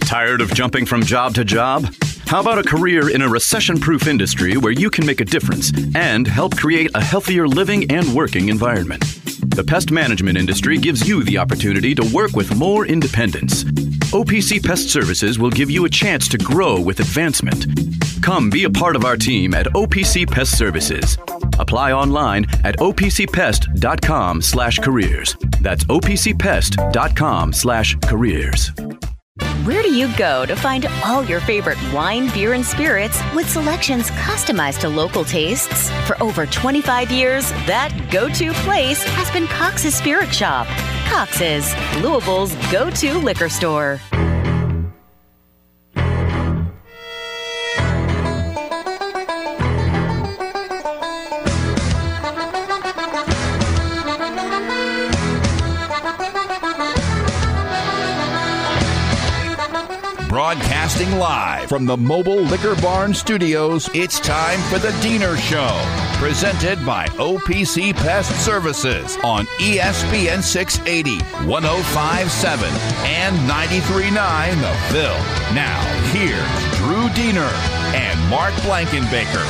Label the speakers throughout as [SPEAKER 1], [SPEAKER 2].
[SPEAKER 1] Tired of jumping from job to job? How about a career in a recession-proof industry where you can make a difference and help create a healthier living and working environment? The pest management industry gives you the opportunity to work with more independence. OPC Pest Services will give you a chance to grow with advancement. Come be a part of our team at OPC Pest Services. Apply online at opcpest.com/careers. That's opcpest.com/careers.
[SPEAKER 2] Where do you go to find all your favorite wine, beer, and spirits with selections customized to local tastes? For over 25 years, that go-to place has been Cox's Spirit Shop. Cox's, Louisville's go-to liquor store.
[SPEAKER 3] Broadcasting live from the Mobile Liquor Barn Studios, it's time for the Diener Show, presented by OPC Pest Services on ESPN 680, 105.7, and 93.9 The Phil. Now, here's Drew Diener and Mark Blankenbaker.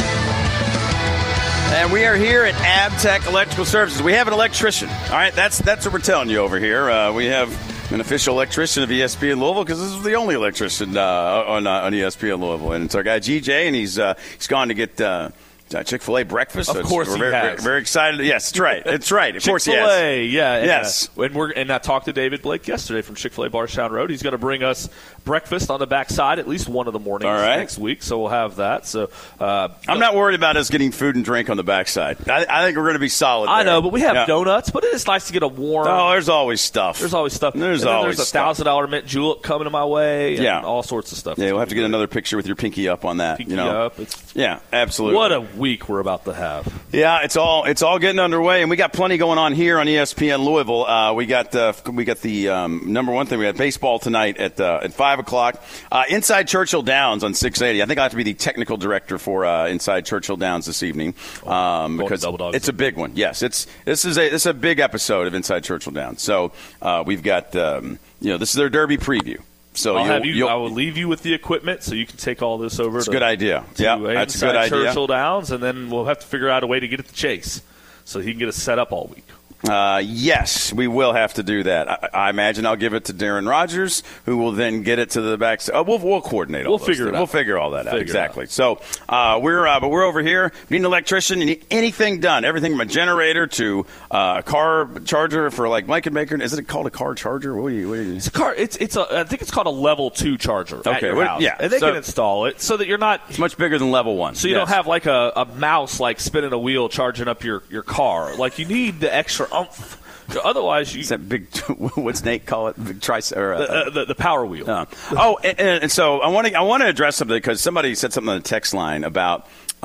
[SPEAKER 4] And we are here at Abtech Electrical Services. We have an electrician. All right, that's what we're telling you over here. We have an official electrician of ESPN Louisville because this is the only electrician on ESPN Louisville. And it's our guy GJ, and he's gone to get Chick-fil-A breakfast.
[SPEAKER 5] Of course he has.
[SPEAKER 4] Very excited. Yes, that's right. It's right. Of course he has.
[SPEAKER 5] Chick-fil-A, yeah.
[SPEAKER 4] Yes.
[SPEAKER 5] And I talked to David Blake yesterday from Chick-fil-A Barstown Road. He's going to bring us breakfast on the backside at least one of the mornings next week, so we'll have that. So
[SPEAKER 4] I'm not worried about us getting food and drink on the backside. I think we're going to be solid there.
[SPEAKER 5] I know, but we have donuts, but it is nice to get a warm.
[SPEAKER 4] Oh, there's always stuff.
[SPEAKER 5] There's always stuff.
[SPEAKER 4] There's
[SPEAKER 5] a $1,000 mint julep coming my way, and all sorts of stuff.
[SPEAKER 4] Yeah, we'll have to get another picture with your pinky up on that.
[SPEAKER 5] Pinky up.
[SPEAKER 4] Yeah, absolutely.
[SPEAKER 5] What a week we're about to have.
[SPEAKER 4] Yeah, it's all getting underway, and we got plenty going on here on ESPN Louisville. We got the number one thing. We got baseball tonight at 5:00. Inside Churchill Downs on 680. I think I have to be the technical director for Inside Churchill Downs this evening because it's a big one. Yes, this is a big episode of Inside Churchill Downs. So we've got this is their Derby preview. So
[SPEAKER 5] I will leave you with the equipment so you can take all this over.
[SPEAKER 4] That's a good idea. Yeah, that's a good idea.
[SPEAKER 5] Churchill Downs, and then we'll have to figure out a way to get it to Chase so he can get us set up all week.
[SPEAKER 4] Yes, we will have to do that. I imagine I'll give it to Darren Rogers, who will then get it to the back. We'll coordinate all
[SPEAKER 5] We'll figure it out.
[SPEAKER 4] We'll figure all that out. Exactly. So we're over here. We need an electrician. You need anything done. Everything from a generator to a car charger for like Mike and Baker. Is it called a car charger? What do you?
[SPEAKER 5] It's a car. I think it's called a level 2 charger. At your house.
[SPEAKER 4] Yeah,
[SPEAKER 5] and they can install it so that you're not.
[SPEAKER 4] It's much bigger than level 1.
[SPEAKER 5] So you don't have like a mouse like spinning a wheel charging up your car. Like you need the extra oomph. Otherwise,
[SPEAKER 4] it's that big. What's Nate call it? Big
[SPEAKER 5] the power wheel.
[SPEAKER 4] And so I want to address something because somebody said something on the text line about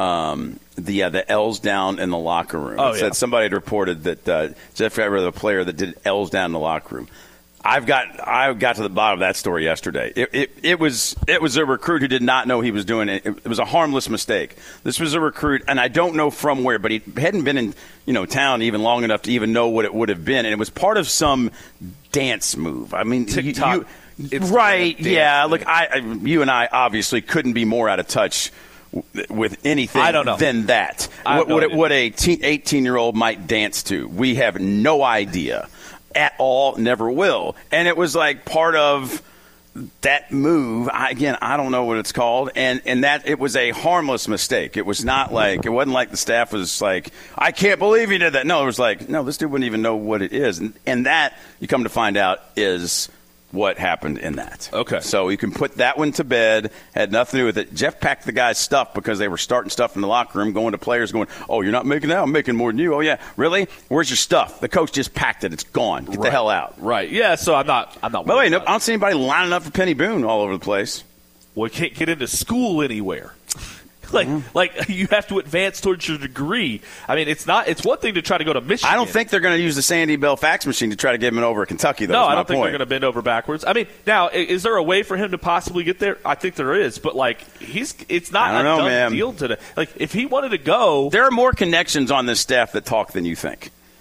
[SPEAKER 4] the L's down in the locker room. Said somebody had reported that Jeff Everett, the player that did L's down in the locker room. I got to the bottom of that story yesterday. It was a recruit who did not know he was doing it. It was a harmless mistake. This was a recruit, and I don't know from where, but he hadn't been in town even long enough to even know what it would have been, and it was part of some dance move. I mean,
[SPEAKER 5] TikTok.
[SPEAKER 4] Right? Yeah. Look, you and I obviously couldn't be more out of touch with anything than that. What a 18-year-old might dance to. We have no idea. At all, never will. And it was like part of that move. I don't know what it's called. And that it was a harmless mistake. It was not like, it wasn't like the staff was like, I can't believe he did that. No, it was like, no, this dude wouldn't even know what it is. And that, you come to find out, is what happened in that.
[SPEAKER 5] Okay.
[SPEAKER 4] So you can put that one to bed. Had nothing to do with it. Jeff packed the guy's stuff because they were starting stuff in the locker room, going to players going, oh, you're not making that? I'm making more than you. Oh, yeah. Really? Where's your stuff? The coach just packed it. It's gone. Get the hell out.
[SPEAKER 5] Right. Yeah, so I'm not
[SPEAKER 4] By the way, I don't see anybody lining up for Penny Boone all over the place.
[SPEAKER 5] Well, you can't get into school anywhere. Like you have to advance towards your degree. I mean, it's one thing to try to go to Michigan.
[SPEAKER 4] I don't think they're going to use the Sandy Bell fax machine to try to get him over Kentucky, though.
[SPEAKER 5] No, I don't think they're going to bend over backwards. I mean, now, is there a way for him to possibly get there? I think there is, but it's not a done deal today. Like, if he wanted to go,
[SPEAKER 4] there are more connections on this staff that talk than you think.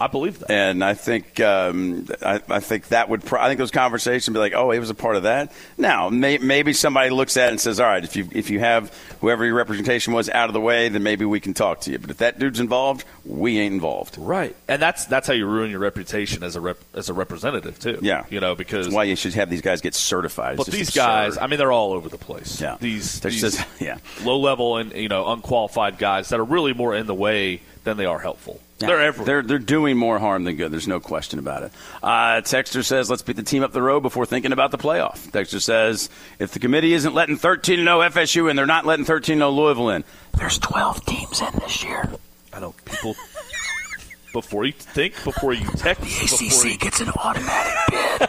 [SPEAKER 5] I believe that.
[SPEAKER 4] And I think I think that would I think those conversations would be like, oh, he was a part of that. Now, maybe somebody looks at it and says, all right, if you have whoever your representation was out of the way, then maybe we can talk to you. But if that dude's involved, we ain't involved.
[SPEAKER 5] Right. And that's how you ruin your reputation as a representative too.
[SPEAKER 4] Yeah.
[SPEAKER 5] Because
[SPEAKER 4] that's why you should have these guys get certified.
[SPEAKER 5] But these guys, I mean, they're all over the place.
[SPEAKER 4] Yeah.
[SPEAKER 5] These low-level and unqualified guys that are really more in the way than they are helpful.
[SPEAKER 4] Yeah.
[SPEAKER 5] They're everywhere.
[SPEAKER 4] They're doing more harm than good. There's no question about it. Texter says, let's beat the team up the road before thinking about the playoff. Texter says, if the committee isn't letting 13-0 FSU in, they're not letting 13-0 Louisville in. There's 12 teams in this year.
[SPEAKER 5] I know people. Before you think, before you text,
[SPEAKER 4] the ACC gets an automatic bid.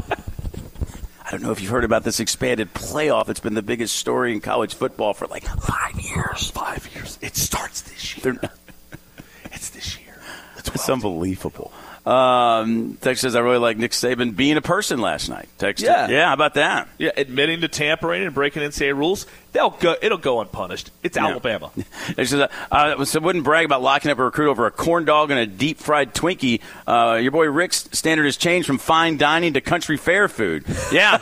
[SPEAKER 4] I don't know if you've heard about this expanded playoff. It's been the biggest story in college football for like 5 years.
[SPEAKER 5] 5 years. It starts this year. It's this year.
[SPEAKER 4] It's unbelievable. Tex says, I really like Nick Saban being a person last night. Tex, yeah, how about that?
[SPEAKER 5] Yeah, admitting to tampering and breaking NCAA rules, it'll go unpunished. It's Alabama.
[SPEAKER 4] Tex says, so wouldn't brag about locking up a recruit over a corn dog and a deep-fried Twinkie. Your boy Rick's standard has changed from fine dining to country fair food. Yeah.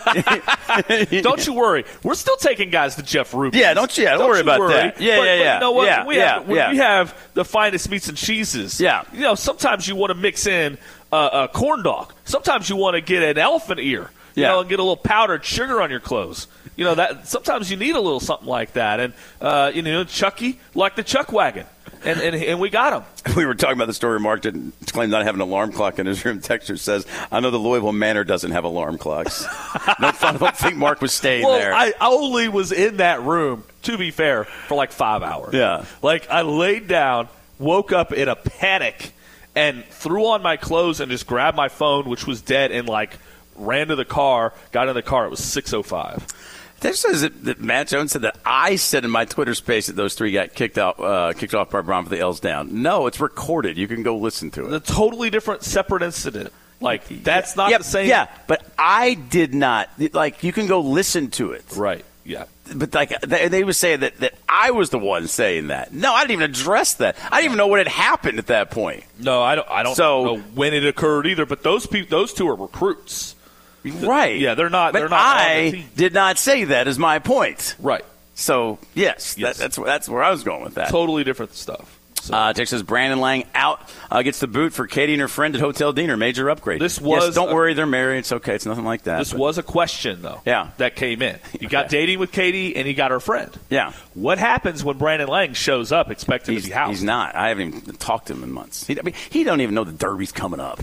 [SPEAKER 5] Don't you worry. We're still taking guys to Jeff Rubin.
[SPEAKER 4] Yeah, don't worry about that. Yeah.
[SPEAKER 5] But you know what? We have the finest meats and cheeses.
[SPEAKER 4] Yeah.
[SPEAKER 5] Sometimes you want to mix in a corn dog. Sometimes you want to get an elephant ear. And get a little powdered sugar on your clothes. That sometimes you need a little something like that. And Chucky liked the Chuck wagon, and we got him.
[SPEAKER 4] We were talking about the story. Mark didn't claim not having an alarm clock in his room. Texter says, "I know the Louisville Manor doesn't have alarm clocks." No, I don't think Mark was staying there.
[SPEAKER 5] I only was in that room, to be fair, for like 5 hours.
[SPEAKER 4] Yeah,
[SPEAKER 5] I laid down, woke up in a panic, and threw on my clothes and just grabbed my phone, which was dead, and ran to the car, got in the car. It was 6:05.
[SPEAKER 4] That says that Matt Jones said that I said in my Twitter space that those three got kicked off by Brown for the L's down. No, it's recorded. You can go listen to it.
[SPEAKER 5] A totally different, separate incident. That's not the same.
[SPEAKER 4] Yeah, but I did not. You can go listen to it.
[SPEAKER 5] Right, yeah.
[SPEAKER 4] But they would say that I was the one saying that. No, I didn't even address that. I didn't even know what had happened at that point.
[SPEAKER 5] No, I don't know when it occurred either. But those two are recruits.
[SPEAKER 4] Right.
[SPEAKER 5] Yeah, they're not.
[SPEAKER 4] But I did not say that is my point.
[SPEAKER 5] Right.
[SPEAKER 4] So, yes. That's where I was going with that.
[SPEAKER 5] Totally different stuff.
[SPEAKER 4] Tex says Brandon Lang out gets the boot for Katie and her friend at Hotel Diener. Major upgrade. Don't worry, they're married. It's okay. It's nothing like that.
[SPEAKER 5] This was a question, though.
[SPEAKER 4] Yeah.
[SPEAKER 5] That came in. You got dating with Katie, and he got her friend.
[SPEAKER 4] Yeah.
[SPEAKER 5] What happens when Brandon Lang shows up expecting to be housed?
[SPEAKER 4] He's not. I haven't even talked to him in months. He don't even know the Derby's coming up.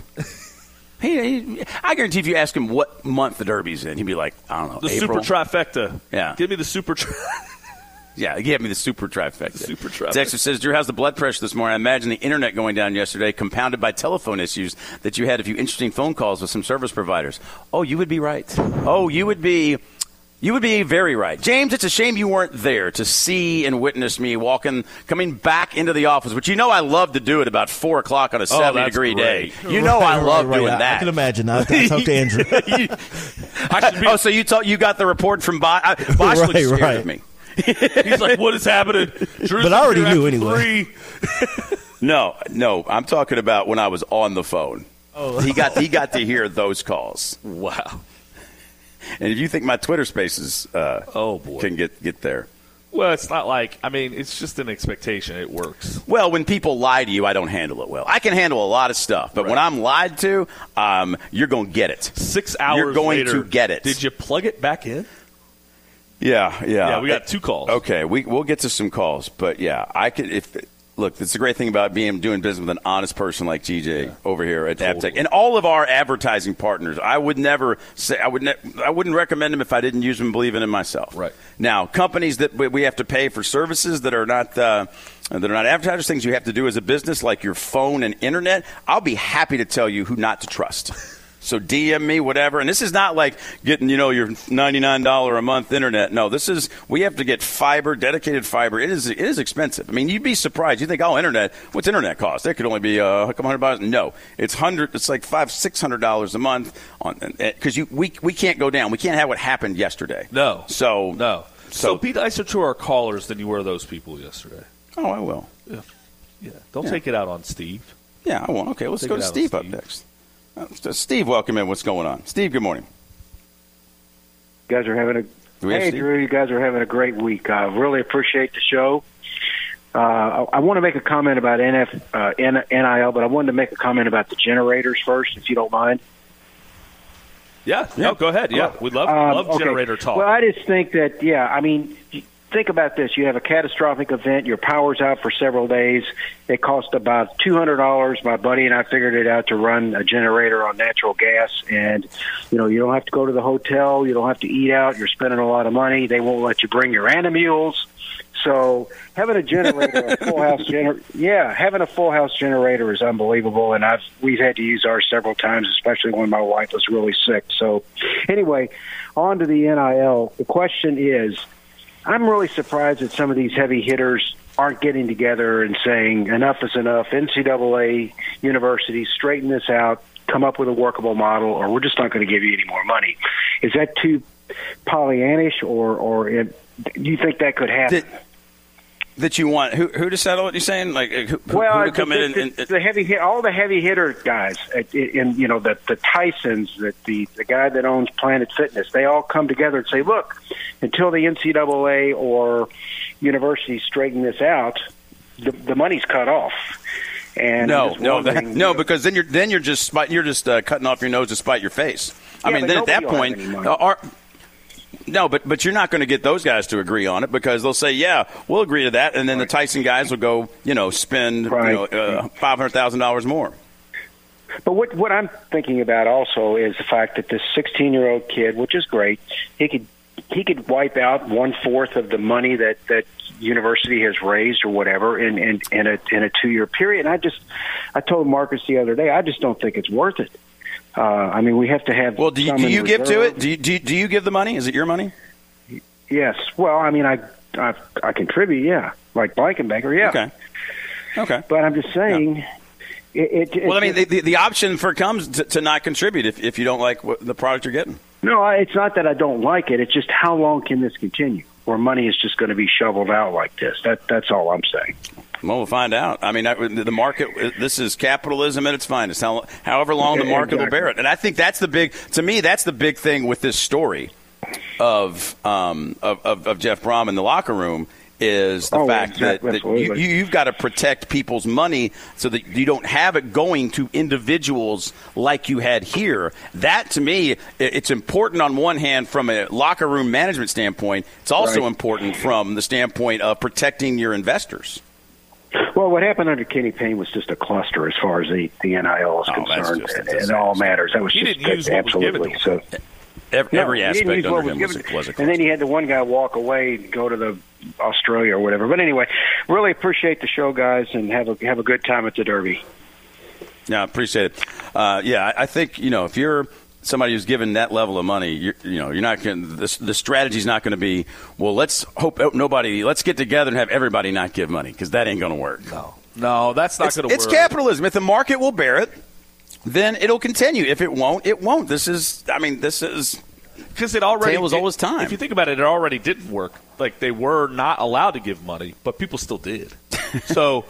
[SPEAKER 4] I guarantee if you ask him what month the Derby's in, he'd be like, I don't know, April.
[SPEAKER 5] Super trifecta.
[SPEAKER 4] Yeah.
[SPEAKER 5] Give me the super
[SPEAKER 4] Yeah, give me the super trifecta.
[SPEAKER 5] Super trifecta.
[SPEAKER 4] Texter says, Drew, how's the blood pressure this morning? I imagine the internet going down yesterday, compounded by telephone issues, that you had a few interesting phone calls with some service providers. Oh, you would be right. You would be very right. James, it's a shame you weren't there to see and witness me coming back into the office, which I love to do at about 4 o'clock on a 70-degree day. I love doing that.
[SPEAKER 6] I can imagine. I talked to Andrew.
[SPEAKER 4] So you got the report from Bosch? Bosch looked scared of me.
[SPEAKER 5] He's like, what is happening? Drew's
[SPEAKER 6] but I already knew anyway.
[SPEAKER 4] No, I'm talking about when I was on the phone. Oh. He got to hear those calls.
[SPEAKER 5] Wow.
[SPEAKER 4] And if you think my Twitter Spaces can get there.
[SPEAKER 5] Well, it's not it's just an expectation. It works.
[SPEAKER 4] Well, when people lie to you, I don't handle it well. I can handle a lot of stuff, but when I'm lied to, you're going to get it.
[SPEAKER 5] 6 hours
[SPEAKER 4] You're going
[SPEAKER 5] later,
[SPEAKER 4] to get it.
[SPEAKER 5] Did you plug it back in?
[SPEAKER 4] Yeah,
[SPEAKER 5] we got 2 calls.
[SPEAKER 4] Okay, we'll get to some calls, but yeah, I could Look, it's a great thing about doing business with an honest person like GJ over here at AppTech, and all of our advertising partners. I would never say I wouldn't recommend them if I didn't use them and believe in them myself.
[SPEAKER 5] Right
[SPEAKER 4] now, companies that we have to pay for services that are not advertisers, things you have to do as a business, like your phone and internet. I'll be happy to tell you who not to trust. So DM me, whatever. And this is not like getting, your $99 a month internet. No, we have to get fiber, dedicated fiber. It is expensive. I mean, you'd be surprised. You think, internet, what's internet cost? It could only be a couple $100. No, it's like $500-600 a month because we can't go down. We can't have what happened yesterday.
[SPEAKER 5] No.
[SPEAKER 4] So
[SPEAKER 5] be nicer to our callers than you were those people yesterday.
[SPEAKER 4] Oh, I will.
[SPEAKER 5] Yeah. Don't take it out on Steve.
[SPEAKER 4] Yeah, I won't. Okay, let's go to Steve up next. Steve, welcome in. What's going on? Steve, good morning.
[SPEAKER 7] You guys are having Drew, you guys are having a great week. I really appreciate the show. I want to make a comment about NIL, but I wanted to make a comment about the generators first, if you don't mind.
[SPEAKER 5] Yeah, no, go ahead. Yeah, we'd love generator talk.
[SPEAKER 7] Well, I just think that, think about this. You have a catastrophic event. Your power's out for several days. It cost about $200. My buddy and I figured it out to run a generator on natural gas. And, you don't have to go to the hotel. You don't have to eat out. You're spending a lot of money. They won't let you bring your animals. So having a generator, having a full house generator is unbelievable. And we've had to use ours several times, especially when my wife was really sick. So anyway, on to the NIL. The question is, I'm really surprised that some of these heavy hitters aren't getting together and saying enough is enough. NCAA, universities, straighten this out, come up with a workable model, or we're just not going to give you any more money. Is that too Pollyannish, or do you think that could happen?
[SPEAKER 4] That you want who to settle it? You're saying who to come in and
[SPEAKER 7] all the heavy hitter guys, and the Tysons, the guy that owns Planet Fitness, they all come together and say, look, until the NCAA or universities straighten this out, the money's cut off. And
[SPEAKER 4] no, because then you're just cutting off your nose to spite your face. I mean, then at that point, No, but you're not going to get those guys to agree on it, because they'll say, yeah, we'll agree to that, and then the Tyson guys will go, spend $500,000 more.
[SPEAKER 7] But what I'm thinking about also is the fact that this 16-year-old kid, which is great, he could wipe out 1/4 of the money that university has raised or whatever in a 2-year period. And I told Marcus the other day, I just don't think it's worth it. We have to have.
[SPEAKER 4] Well, do you give to it? Do you give the money? Is it your money?
[SPEAKER 7] Yes. Well, I contribute. Yeah, like Blankenbaker. Yeah. Okay. But I'm just saying. Yeah.
[SPEAKER 4] The option comes to not contribute if you don't like the product you're getting.
[SPEAKER 7] No, it's not that I don't like it. It's just how long can this continue, where money is just going to be shoveled out like this? That's all I'm saying.
[SPEAKER 4] Well, we'll find out. The market, this is capitalism at its finest, however long the market will bear it. And I think that's the big thing with this story of Jeff Brom in the locker room is the fact that you've got to protect people's money so that you don't have it going to individuals like you had here. That, to me, it's important on one hand from a locker room management standpoint. It's also important from the standpoint of protecting your investors.
[SPEAKER 7] Well, what happened under Kenny Payne was just a cluster as far as the NIL is concerned. It all matters. That was absolutely so.
[SPEAKER 4] Every aspect under him was a cluster.
[SPEAKER 7] And then he had the one guy walk away and go to the Australia or whatever. But anyway, really appreciate the show, guys, and have a good time at the Derby.
[SPEAKER 4] Yeah, appreciate it. I think if you're somebody who's given that level of money, you're not going. The strategy's not going to be, well, let's hope nobody. Let's get together and have everybody not give money, because that ain't going to work.
[SPEAKER 5] No, that's not going to work.
[SPEAKER 4] It's capitalism. If the market will bear it, then it'll continue. If it won't, it won't. This is
[SPEAKER 5] because it already
[SPEAKER 4] tale as old as time.
[SPEAKER 5] If you think about it, it already didn't work. Like, they were not allowed to give money, but people still did. So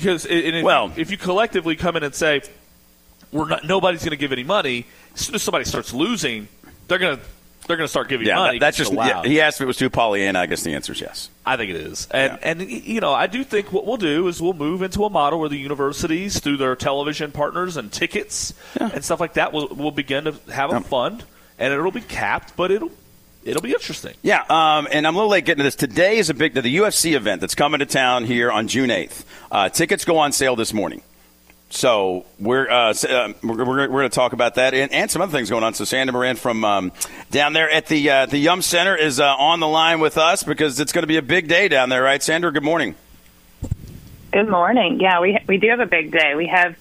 [SPEAKER 5] if you collectively come in and say nobody's going to give any money, as soon as somebody starts losing, they're going to start giving money.
[SPEAKER 4] That's just. He asked if it was too Pollyanna. I guess the answer is yes.
[SPEAKER 5] I think it is, and I do think what we'll do is we'll move into a model where the universities, through their television partners and tickets and stuff like that, will begin to have a fund, and it'll be capped, but it'll be interesting.
[SPEAKER 4] Yeah, and I'm a little late getting to this. Today is the UFC event that's coming to town here on June 8th. Tickets go on sale this morning. So we're going to talk about that and some other things going on. So Sandra Moran from down there at the Yum Center is on the line with us, because it's going to be a big day down there, right, Sandra? Good morning.
[SPEAKER 8] Good morning. Yeah, we do have a big day. We have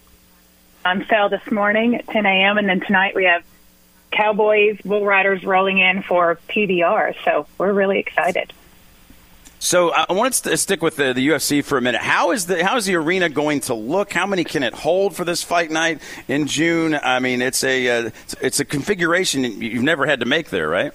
[SPEAKER 8] on sale this morning at 10 a.m. and then tonight we have Cowboys, Bull Riders rolling in for PBR. So we're really excited.
[SPEAKER 4] So I wanted to stick with the UFC for a minute. How is the arena going to look? How many can it hold for this fight night in June? I mean, it's a configuration you've never had to make there, right?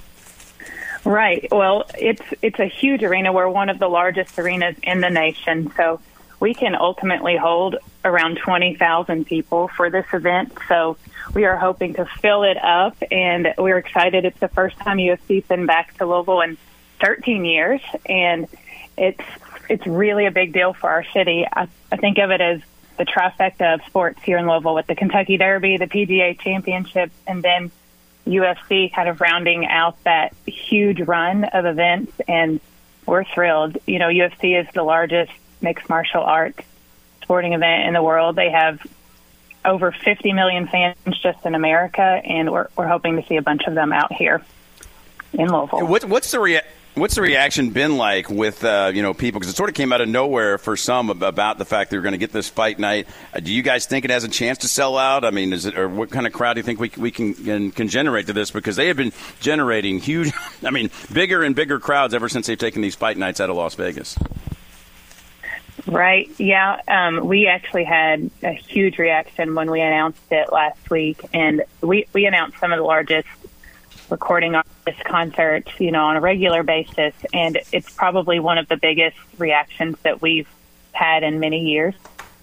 [SPEAKER 8] Right. Well, it's a huge arena. We're one of the largest arenas in the nation, so we can ultimately hold around 20,000 people for this event. So we are hoping to fill it up, and we're excited. It's the first time UFC's been back to Louisville in 13 years, and it's really a big deal for our city. I think of it as the trifecta of sports here in Louisville, with the Kentucky Derby, the PGA Championship, and then UFC kind of rounding out that huge run of events. And we're thrilled. You know, UFC is the largest mixed martial arts sporting event in the world. They have over 50 million fans just in America, and we're hoping to see a bunch of them out here in Louisville.
[SPEAKER 4] What's the reaction been like with people? Because it sort of came out of nowhere for some about the fact that we're going to get this fight night. Do you guys think it has a chance to sell out? I mean, or what kind of crowd do you think we can generate to this? Because they have been generating huge, bigger and bigger crowds ever since they've taken these fight nights out of Las Vegas.
[SPEAKER 8] Right. Yeah. We actually had a huge reaction when we announced it last week, and we announced some of the largest recording artist concerts, on a regular basis, and it's probably one of the biggest reactions that we've had in many years.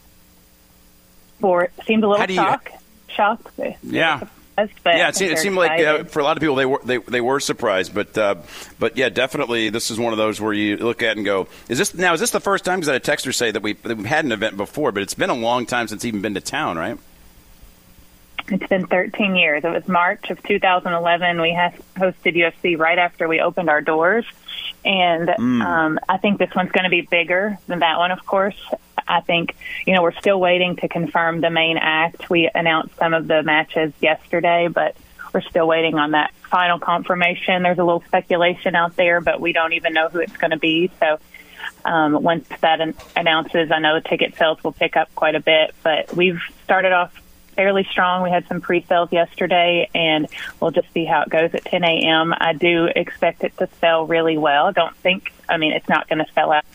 [SPEAKER 8] It seemed a little shocked.
[SPEAKER 4] Yeah. It seemed like for a lot of people they were surprised, but yeah, definitely this is one of those where you look at it and go, is this the first time? Because I had a texter say that we've had an event before, but it's been a long time since it's even been to town, right?
[SPEAKER 8] It's been 13 years. It was March of 2011. We hosted UFC right after we opened our doors, and I think this one's going to be bigger than that one, of course. I think, we're still waiting to confirm the main act. We announced some of the matches yesterday, but we're still waiting on that final confirmation. There's a little speculation out there, but we don't even know who it's going to be. So once that announces, I know the ticket sales will pick up quite a bit, but we've started off fairly strong. We had some pre-sales yesterday, and we'll just see how it goes at 10 a.m. I do expect it to sell really well. It's not going to sell out.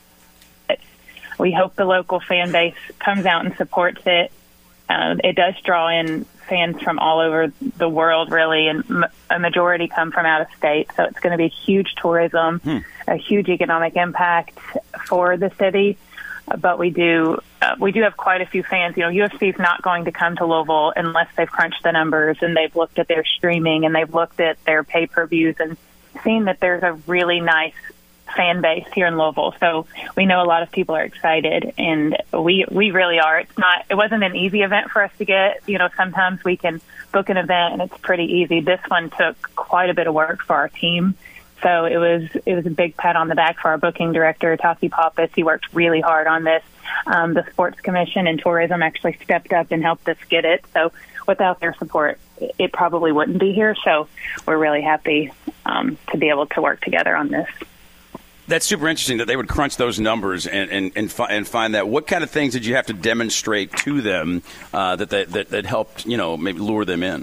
[SPEAKER 8] We hope the local fan base comes out and supports it. It does draw in fans from all over the world, really, and a majority come from out of state. So it's going to be huge tourism, a huge economic impact for the city. But we do have quite a few fans. UFC is not going to come to Louisville unless they've crunched the numbers and they've looked at their streaming and they've looked at their pay-per-views and seen that there's a really nice fan base here in Louisville. So we know a lot of people are excited, and we really are. It wasn't an easy event for us to get. Sometimes we can book an event and it's pretty easy. This one took quite a bit of work for our team. So it was a big pat on the back for our booking director, Taki Pappas. He worked really hard on this. The Sports Commission and Tourism actually stepped up and helped us get it. So without their support, it probably wouldn't be here. So we're really happy to be able to work together on this.
[SPEAKER 4] That's super interesting that they would crunch those numbers and find that. What kind of things did you have to demonstrate to them that helped, maybe lure them in?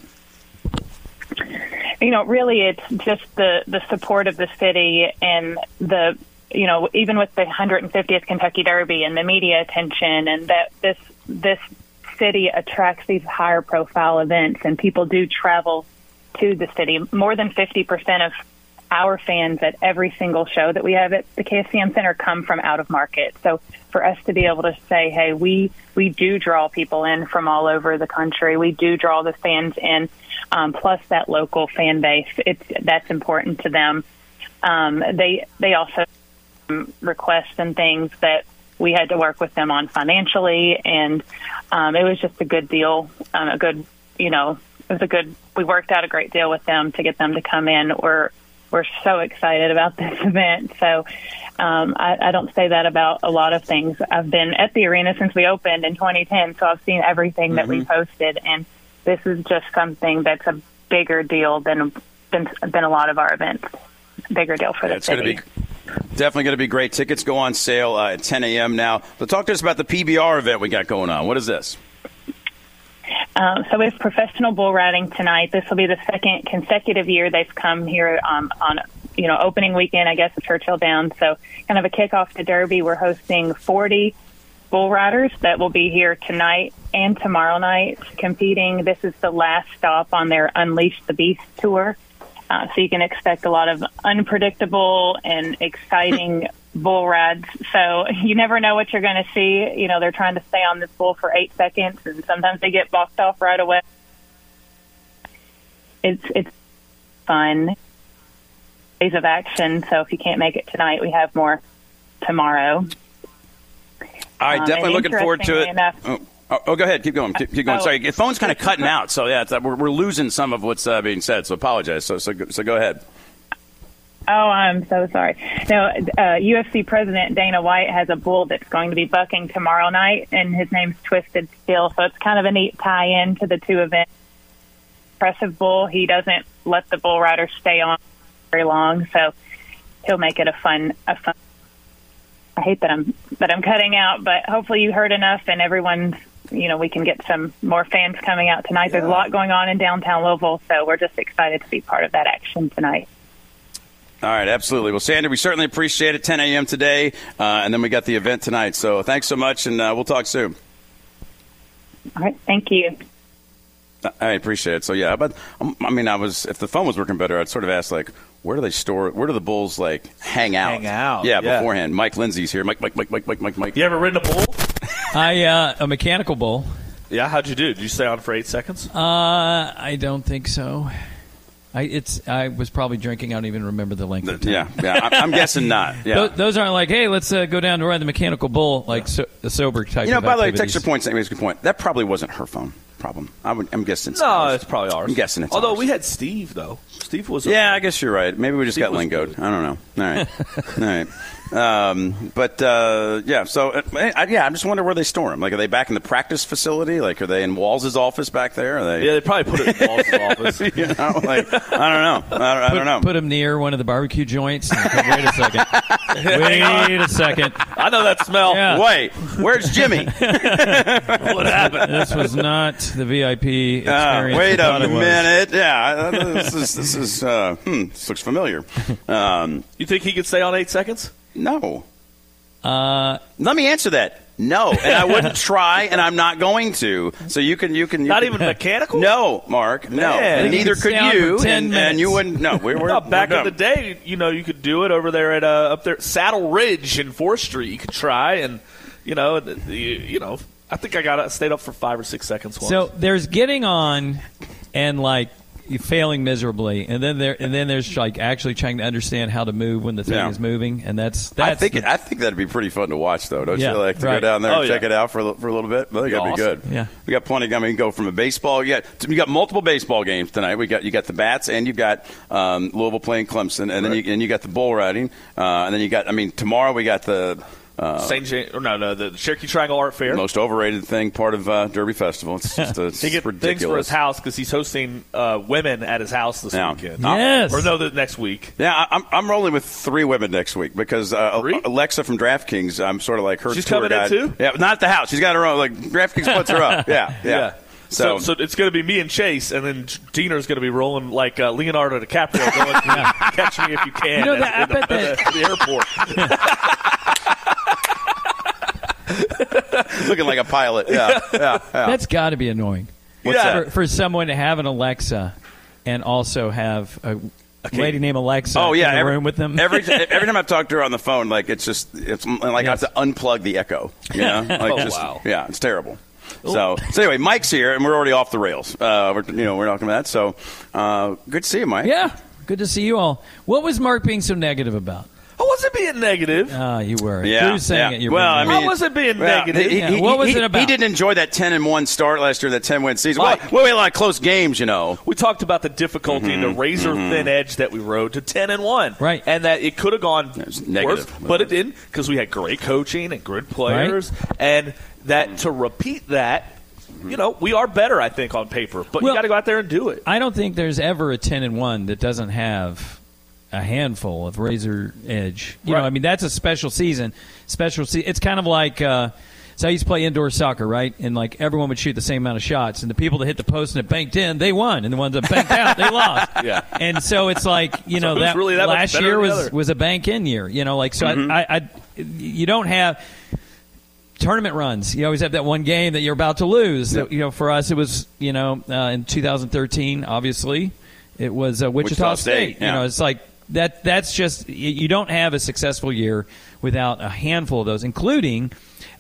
[SPEAKER 8] Really, it's just the support of the city and even with the 150th Kentucky Derby and the media attention, and that this city attracts these higher profile events, and people do travel to the city. More than 50% of our fans at every single show that we have at the KSCM Center come from out of market. So for us to be able to say, hey, we do draw people in from all over the country. We do draw the fans in, plus that local fan base. That's important to them. They also request and things that we had to work with them on financially, and it was just a good deal. We worked out a great deal with them to get them to come in. We're so excited about this event. So I don't say that about a lot of things. I've been at the arena since we opened in 2010, so I've seen everything that we've hosted, and this is just something that's a bigger deal than a lot of our events. Bigger deal for the city.
[SPEAKER 4] Definitely going to be great. Tickets go on sale at 10 a.m. now. So talk to us about the PBR event we got going on. What is this?
[SPEAKER 8] So we have professional bull riding tonight. This will be the second consecutive year they've come here on opening weekend, I guess, at Churchill Downs. So kind of a kickoff to Derby. We're hosting 40 bull riders that will be here tonight and tomorrow night competing. This is the last stop on their Unleash the Beast tour. So you can expect a lot of unpredictable and exciting bull rides. So you never know what you're going to see. You know, they're trying to stay on this bull for 8 seconds, and sometimes they get boxed off right away. It's fun. Days of action. So if you can't make it tonight, we have more tomorrow.
[SPEAKER 4] All right, definitely looking forward to it. Oh, go ahead. Keep going. Keep going. Sorry, your phone's kind of cutting out. So, yeah, we're losing some of what's being said. So, apologize. So go ahead.
[SPEAKER 8] Oh, I'm so sorry. No, UFC President Dana White has a bull that's going to be bucking tomorrow night, and his name's Twisted Steel. So it's kind of a neat tie-in to the two events. Impressive bull. He doesn't let the bull rider stay on very long, so he'll make it a fun. I hate that I'm cutting out, but hopefully you heard enough, and everyone's. You know, we can get some more fans coming out tonight. There's a lot going on in downtown Louisville, so we're just excited to be part of that action tonight.
[SPEAKER 4] All right, absolutely. Well, Sandra, we certainly appreciate it. 10 a.m. today, and then we got the event tonight. So thanks so much, and we'll talk soon.
[SPEAKER 8] All right, thank you.
[SPEAKER 4] I appreciate it. So, yeah, but if the phone was working better, I'd sort of ask, like, where do the bulls, like, hang out? Yeah, beforehand. Mike Lindsay's here. Mike.
[SPEAKER 5] You ever ridden a bull?
[SPEAKER 9] A mechanical bull.
[SPEAKER 5] Yeah, how'd you do? Did you stay on for 8 seconds?
[SPEAKER 9] I don't think so. I was probably drinking. I don't even remember the length of time.
[SPEAKER 4] Yeah. I'm guessing not. Yeah.
[SPEAKER 9] Those aren't like, hey, let's go down to ride the mechanical bull, like the sober type.
[SPEAKER 4] By the way, Texture Point makes a good point. That probably wasn't her phone problem. I'm guessing it's
[SPEAKER 5] ours. It's probably ours.
[SPEAKER 4] I'm guessing it's
[SPEAKER 5] Although
[SPEAKER 4] ours.
[SPEAKER 5] we had Steve, though. Steve was.
[SPEAKER 4] Yeah, I guess you're right. Maybe we just got lingoed. I don't know. All right. So I'm just wondering where they store them. Like, are they back in the practice facility? Like, are they in Walls' office back there?
[SPEAKER 5] Yeah, they probably put it in Walls' office.
[SPEAKER 4] I don't know.
[SPEAKER 9] Put them near one of the barbecue joints. Wait a second.
[SPEAKER 5] I know that smell.
[SPEAKER 9] Yeah.
[SPEAKER 4] Wait, where's Jimmy?
[SPEAKER 5] What happened?
[SPEAKER 9] This was not the VIP experience.
[SPEAKER 4] Wait a minute. Yeah, this looks familiar.
[SPEAKER 5] You think he could stay on 8 seconds?
[SPEAKER 4] No. Let me answer that. No, and I wouldn't try, and I'm not going to. So you can.
[SPEAKER 5] Not even mechanical?
[SPEAKER 4] No, Mark. No, and neither could you. And you wouldn't. No, we're
[SPEAKER 5] back in the day. You could do it over there at up there Saddle Ridge in 4th Street. You could try, and I think I stayed up for 5 or 6 seconds once.
[SPEAKER 9] So there's getting on, and like. Failing miserably, and then there's like actually trying to understand how to move when the thing is moving, and that's
[SPEAKER 4] I think that'd be pretty fun to watch, though. Don't you like to go down there and check it out for a little bit? I think that'd be good.
[SPEAKER 9] Yeah,
[SPEAKER 4] we got plenty. I mean, go from a baseball. You got multiple baseball games tonight. You got the bats, and you've got Louisville playing Clemson, and then you got the bull riding, and then you got. I mean, tomorrow we got the.
[SPEAKER 5] The Cherokee Triangle Art Fair.
[SPEAKER 4] Most overrated thing, part of Derby Festival. It's just
[SPEAKER 5] he gets
[SPEAKER 4] ridiculous.
[SPEAKER 5] things for his house because he's hosting women at his house this weekend.
[SPEAKER 9] Yes.
[SPEAKER 5] The next week.
[SPEAKER 4] Yeah, I'm rolling with 3 women next week because Alexa from DraftKings, I'm sort of like her
[SPEAKER 5] She's
[SPEAKER 4] tour
[SPEAKER 5] coming
[SPEAKER 4] guide.
[SPEAKER 5] in too?
[SPEAKER 4] Yeah, not at the house. She's got her own. Like, DraftKings puts her up. Yeah.
[SPEAKER 5] So it's going to be me and Chase, and then Diener's going to be rolling like Leonardo DiCaprio going, catch me if you can at the airport.
[SPEAKER 4] Looking like a pilot. Yeah.
[SPEAKER 9] That's got to be annoying.
[SPEAKER 4] What's that?
[SPEAKER 9] For someone to have an Alexa and also have a lady named Alexa in the room with them.
[SPEAKER 4] Every time I've talked to her on the phone, like it's like I have to unplug the Echo. Wow. Yeah, it's terrible. So anyway, Mike's here, and we're already off the rails. We're talking about that. So good to see you, Mike.
[SPEAKER 9] Yeah, good to see you all. What was Mark being so negative about?
[SPEAKER 5] I wasn't being negative.
[SPEAKER 9] You were.
[SPEAKER 4] Yeah.
[SPEAKER 9] Who's saying it?
[SPEAKER 5] I wasn't being negative.
[SPEAKER 9] What was it about?
[SPEAKER 4] He didn't enjoy that 10-1 start last year, that 10-win season.
[SPEAKER 5] Right.
[SPEAKER 4] Well, we had a lot of close games,
[SPEAKER 5] We talked about the difficulty and the razor-thin edge that we rode to 10-1.
[SPEAKER 9] Right.
[SPEAKER 5] And that it could have gone
[SPEAKER 4] worse,
[SPEAKER 5] but it didn't because we had great coaching and good players. Right. And that to repeat that, we are better, I think, on paper. But you got to go out there and do it.
[SPEAKER 9] I don't think there's ever a 10-1 that doesn't have a handful of razor edge. That's a special season. It's kind of like so I used to play indoor soccer, right? And like everyone would shoot the same amount of shots, and the people that hit the post and it banked in, they won, and the ones that banked out, they lost.
[SPEAKER 5] Yeah.
[SPEAKER 9] And so it's like that
[SPEAKER 5] really that
[SPEAKER 9] last year was a bank in year. You don't have tournament runs. You always have that one game that you're about to lose.
[SPEAKER 4] Yep.
[SPEAKER 9] That, for us, it was in 2013. Obviously, it was Wichita State.
[SPEAKER 4] Yeah.
[SPEAKER 9] It's like. that's just, you don't have a successful year without a handful of those, including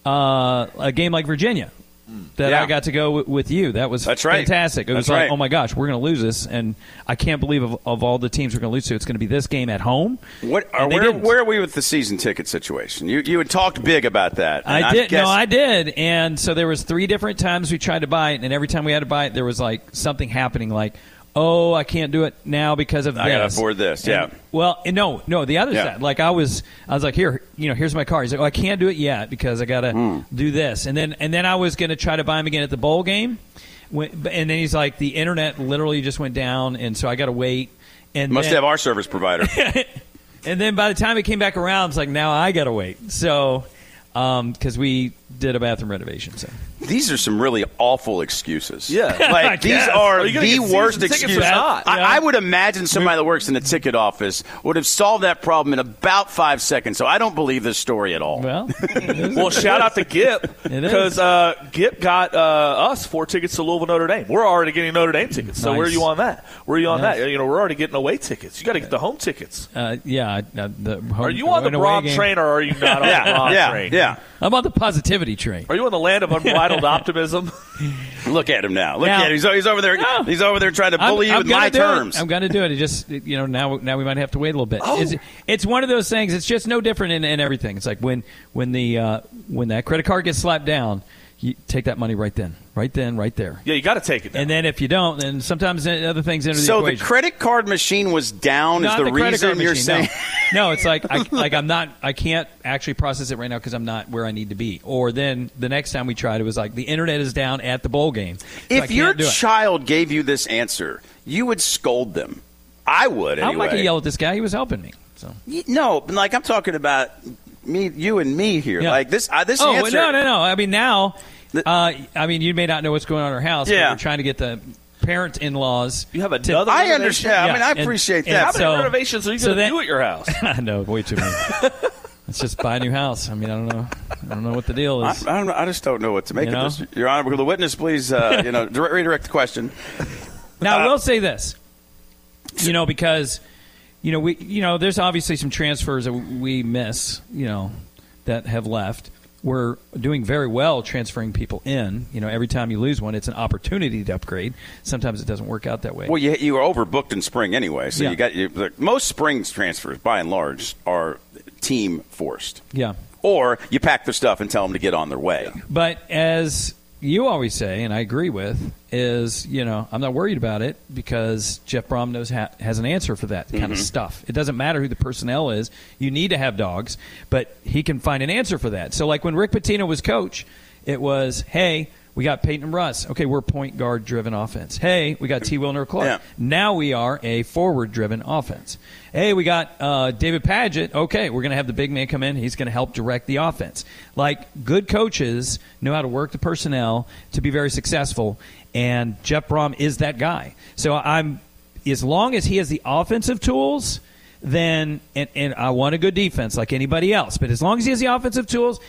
[SPEAKER 9] a game like Virginia that I got to go with you. That's right. Fantastic. It was like, oh my gosh, we're going to lose this, and I can't believe of all the teams we're going to lose to, it's going to be this game at home.
[SPEAKER 4] Where are we with the season ticket situation? You had talked big about that.
[SPEAKER 9] I did. And so there was 3 different times we tried to buy it, and every time we had to buy it, there was like something happening, like, oh, I can't do it now because of this.
[SPEAKER 4] I got to afford this,
[SPEAKER 9] and, well, no, the other side. Like I was like, here's my car. He's like, oh, I can't do it yet because I got to do this. And then I was going to try to buy him again at the bowl game. And then he's like, the internet literally just went down, and so I got to wait. And
[SPEAKER 4] must have our service provider.
[SPEAKER 9] And then by the time it came back around, it's like, now I got to wait. So because we did a bathroom renovation. So
[SPEAKER 4] these are some really awful excuses.
[SPEAKER 5] Yeah.
[SPEAKER 4] Like, these are the worst excuses. I would imagine somebody that works in the ticket office would have solved that problem in about 5 seconds. So I don't believe this story at all.
[SPEAKER 5] Well, shout out to Gip, because Gip got us 4 tickets to Louisville Notre Dame. We're already getting Notre Dame tickets. So where are you on that? Where are you on that? We're already getting away tickets. You got to get the home tickets.
[SPEAKER 9] Are you
[SPEAKER 5] on the Brom train, or are you not on the Brom train?
[SPEAKER 4] Yeah.
[SPEAKER 9] I'm on the positivity train.
[SPEAKER 5] Are you on the land of unbridled optimism?
[SPEAKER 4] Look at him now. Look at him. He's over there. No. He's over there trying to bully you with my terms.
[SPEAKER 9] I'm going to do it. It just, now we might have to wait a little bit. Oh. It's one of those things. It's just no different in everything. It's like when that credit card gets slapped down, you take that money right then, right there.
[SPEAKER 5] Yeah, you got to take it down.
[SPEAKER 9] And then if you don't, then sometimes other things enter the equation.
[SPEAKER 4] So the credit card machine was down is the reason you're saying?
[SPEAKER 9] No, it's like I can't actually process it right now because I'm not where I need to be. Or then the next time we tried, it was like the internet is down at the bowl game. So
[SPEAKER 4] if your child gave you this answer, you would scold them. I would anyway.
[SPEAKER 9] I'm not going to yell at this guy. He was helping me. So
[SPEAKER 4] no, like I'm talking about you and me here. Yeah. Like this answer.
[SPEAKER 9] No. I mean, now, you may not know what's going on in our house. Yeah. But we're trying to get the parent-in-laws.
[SPEAKER 5] You have another
[SPEAKER 4] I understand. Yeah. I mean, I appreciate that.
[SPEAKER 5] How many renovations are you going to do at your house?
[SPEAKER 9] I know, way too many. Let's just buy a new house. I mean, I don't know what the deal is.
[SPEAKER 4] I just don't know what to make of this. Your Honor, will the witness please redirect the question?
[SPEAKER 9] Now, I will say this. Because there's obviously some transfers that we miss, that have left. We're doing very well transferring people in. Every time you lose one, it's an opportunity to upgrade. Sometimes it doesn't work out that way.
[SPEAKER 4] Well, you were overbooked in spring anyway, so most spring transfers, by and large, are team forced.
[SPEAKER 9] Yeah.
[SPEAKER 4] Or you pack their stuff and tell them to get on their way.
[SPEAKER 9] But as you always say, and I agree with, is, I'm not worried about it because Jeff Brom has an answer for that kind of stuff. It doesn't matter who the personnel is. You need to have dogs, but he can find an answer for that. So like when Rick Pitino was coach, it was, hey, we got Peyton and Russ. Okay, we're point guard-driven offense. Hey, we got T. Wilner Clark. Yeah. Now we are a forward-driven offense. Hey, we got David Padgett. Okay, we're going to have the big man come in. He's going to help direct the offense. Like, good coaches know how to work the personnel to be very successful, and Jeff Brom is that guy. So as long as he has the offensive tools, then and I want a good defense like anybody else, but as long as he has the offensive tools,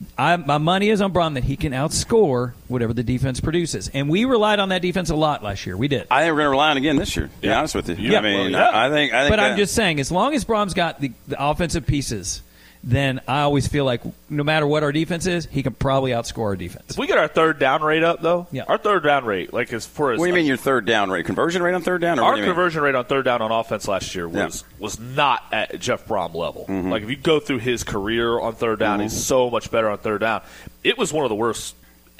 [SPEAKER 9] my money is on Brom that he can outscore whatever the defense produces. And we relied on that defense a lot last year. We did.
[SPEAKER 4] I think we're going to rely on it again this year, to be honest with you.
[SPEAKER 9] Yeah.
[SPEAKER 4] I think
[SPEAKER 9] but I'm just saying, as long as Brom's got the offensive pieces, then I always feel like no matter what our defense is, he can probably outscore our defense.
[SPEAKER 5] If we get our third down rate up, though, our third down rate, like as far as
[SPEAKER 4] what do you mean your third down rate? Conversion rate on third down? Or
[SPEAKER 5] our conversion rate on third down on offense last year was not at Jeff Brom level. Mm-hmm. Like if you go through his career on third down, he's so much better on third down. It was one of the worst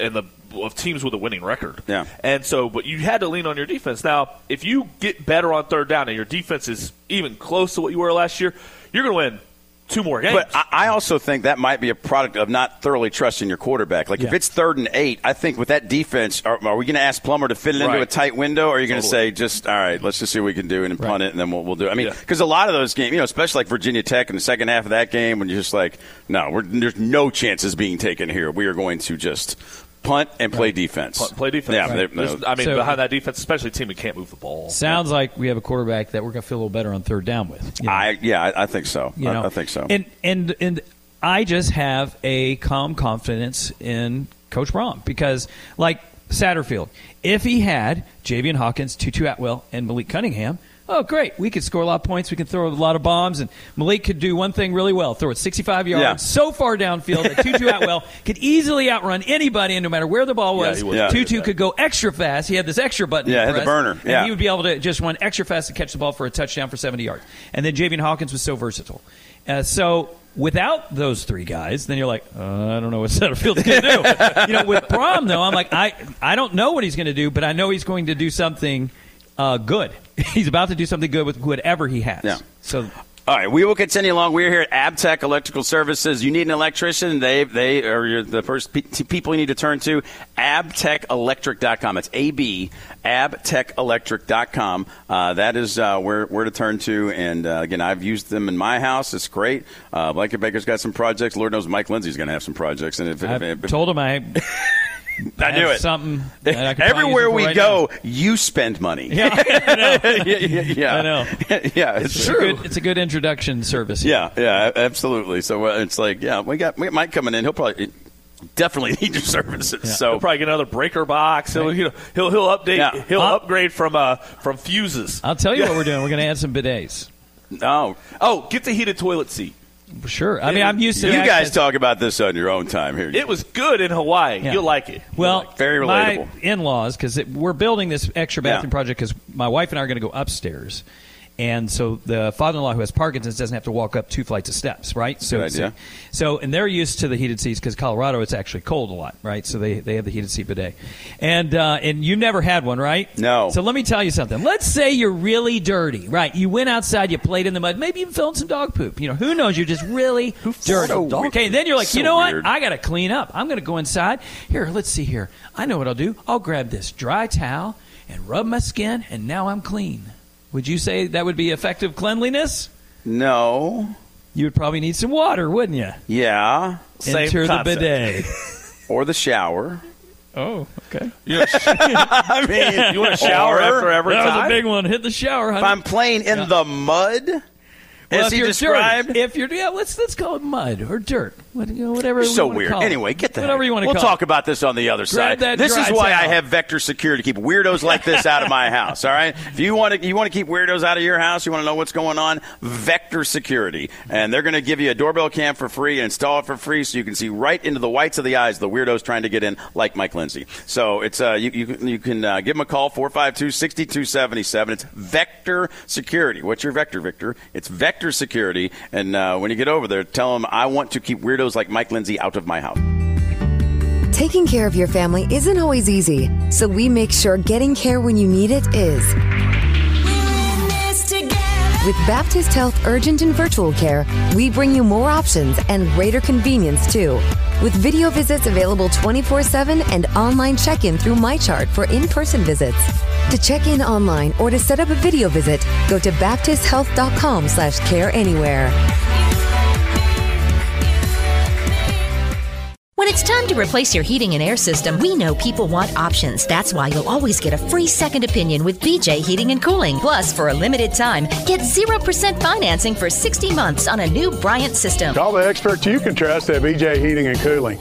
[SPEAKER 5] of teams with a winning record.
[SPEAKER 4] Yeah.
[SPEAKER 5] And so, but you had to lean on your defense. Now, if you get better on third down and your defense is even close to what you were last year, you're going to win 2 more games.
[SPEAKER 4] But I also think that might be a product of not thoroughly trusting your quarterback. Like if it's 3rd and 8, I think with that defense, are we going to ask Plummer to fit it into a tight window, or are you going to say just, all right, let's just see what we can do and punt it, and then we'll do it? I mean, because a lot of those games, especially like Virginia Tech in the second half of that game, when you're just like, no, there's no chances being taken here. We are going to just punt and play defense.
[SPEAKER 5] Play defense. Yeah, behind that defense, especially a team that can't move the ball.
[SPEAKER 9] Sounds like we have a quarterback that we're going to feel a little better on third down with.
[SPEAKER 4] I think so. I think so.
[SPEAKER 9] And I just have a calm confidence in Coach Brom because, like Satterfield, if he had Javian Hawkins, Tutu Atwell, and Malik Cunningham, Oh, great. We could score a lot of points. We can throw a lot of bombs. And Malik could do one thing really well, throw it 65 yards so far downfield that Tutu Atwell could easily outrun anybody, and no matter where the ball was, Tutu could go extra fast. He had this extra button.
[SPEAKER 4] Yeah, hit the burner.
[SPEAKER 9] And he would be able to just run extra fast to catch the ball for a touchdown for 70 yards. And then Javian Hawkins was so versatile. So without those three guys, then you're like, I don't know what Satterfield's going to do. With Brom, though, I'm like, I don't know what he's going to do, but I know he's going to do something good. He's about to do something good with whatever he has.
[SPEAKER 4] Yeah.
[SPEAKER 9] So,
[SPEAKER 4] all right, we will continue along. We're here at Abtech Electrical Services. You need an electrician. They are the first people you need to turn to. AbtechElectric.com. It's AbtechElectric.com. That is where to turn to. And, again, I've used them in my house. It's great. Blanket Baker's got some projects. Lord knows Mike Lindsay's going to have some projects. And
[SPEAKER 9] if told him I knew
[SPEAKER 4] it.
[SPEAKER 9] Something that I
[SPEAKER 4] everywhere we go, you spend money.
[SPEAKER 9] Yeah, I know.
[SPEAKER 4] I
[SPEAKER 9] know.
[SPEAKER 4] Yeah,
[SPEAKER 9] it's true. It's a good introduction service.
[SPEAKER 4] Yeah, absolutely. So it's like, we got Mike coming in. He'll probably definitely need your services. Yeah. So
[SPEAKER 5] he'll probably get another breaker box. Right. He'll update. Yeah. He'll upgrade from fuses.
[SPEAKER 9] I'll tell you what we're doing. We're going to add some bidets.
[SPEAKER 5] Oh, get the heated toilet seat.
[SPEAKER 9] Sure. I mean, I'm used to
[SPEAKER 4] you guys talk about this on your own time here.
[SPEAKER 5] It was good in Hawaii. Yeah. You'll like it.
[SPEAKER 9] Well,
[SPEAKER 4] very relatable.
[SPEAKER 9] My in-laws, because we're building this extra bathroom project because my wife and I are going to go upstairs. And so the father-in-law who has Parkinson's doesn't have to walk up 2 flights of steps, right?
[SPEAKER 4] Good idea.
[SPEAKER 9] So, and they're used to the heated seats because Colorado, it's actually cold a lot, right? So they have the heated seat bidet. And you never had one, right?
[SPEAKER 4] No.
[SPEAKER 9] So let me tell you something. Let's say you're really dirty, right? You went outside, you played in the mud, maybe even fell in some dog poop. Who knows? You're just really dirty. Okay, then you're like, you know what? I got to clean up. I'm going to go inside. Here, let's see here. I know what I'll do. I'll grab this dry towel and rub my skin, and now I'm clean. Would you say that would be effective cleanliness?
[SPEAKER 4] No.
[SPEAKER 9] You would probably need some water, wouldn't you?
[SPEAKER 4] Yeah.
[SPEAKER 9] Enter the bidet.
[SPEAKER 4] Or the shower.
[SPEAKER 9] Oh, okay.
[SPEAKER 4] I mean,
[SPEAKER 5] you want to shower after every time?
[SPEAKER 9] That was a big one. Hit the shower, honey.
[SPEAKER 4] If I'm playing in the mud, as he described.
[SPEAKER 9] Let's call it mud or dirt. Whatever.
[SPEAKER 4] So weird. Anyway, get the
[SPEAKER 9] whatever you want to call it.
[SPEAKER 4] We'll talk about this on the other side. This is why I have Vector Security to keep weirdos like this out of my house. All right. If you want to keep weirdos out of your house, you want to know what's going on, Vector Security, and they're going to give you a doorbell cam for free and install it for free, so you can see right into the whites of the eyes of the weirdos trying to get in, like Mike Lindsay. So it's you can give them a call 452-6277. It's Vector Security. What's your vector, Victor? It's Vector Security, and when you get over there, tell them I want to keep weirdos like Mike Lindsay out of my house.
[SPEAKER 10] Taking care of your family isn't always easy, so we make sure getting care when you need it is. With Baptist Health Urgent and Virtual Care, we bring you more options and greater convenience, too. With video visits available 24/7 and online check-in through MyChart for in-person visits. To check in online or to set up a video visit, go to baptisthealth.com/careanywhere.
[SPEAKER 11] When it's time to replace your heating and air system, we know people want options. That's why you'll always get a free second opinion with BJ Heating and Cooling. Plus, for a limited time, get 0% financing for 60 months on a new Bryant system.
[SPEAKER 12] Call the experts you can trust at BJ Heating and Cooling.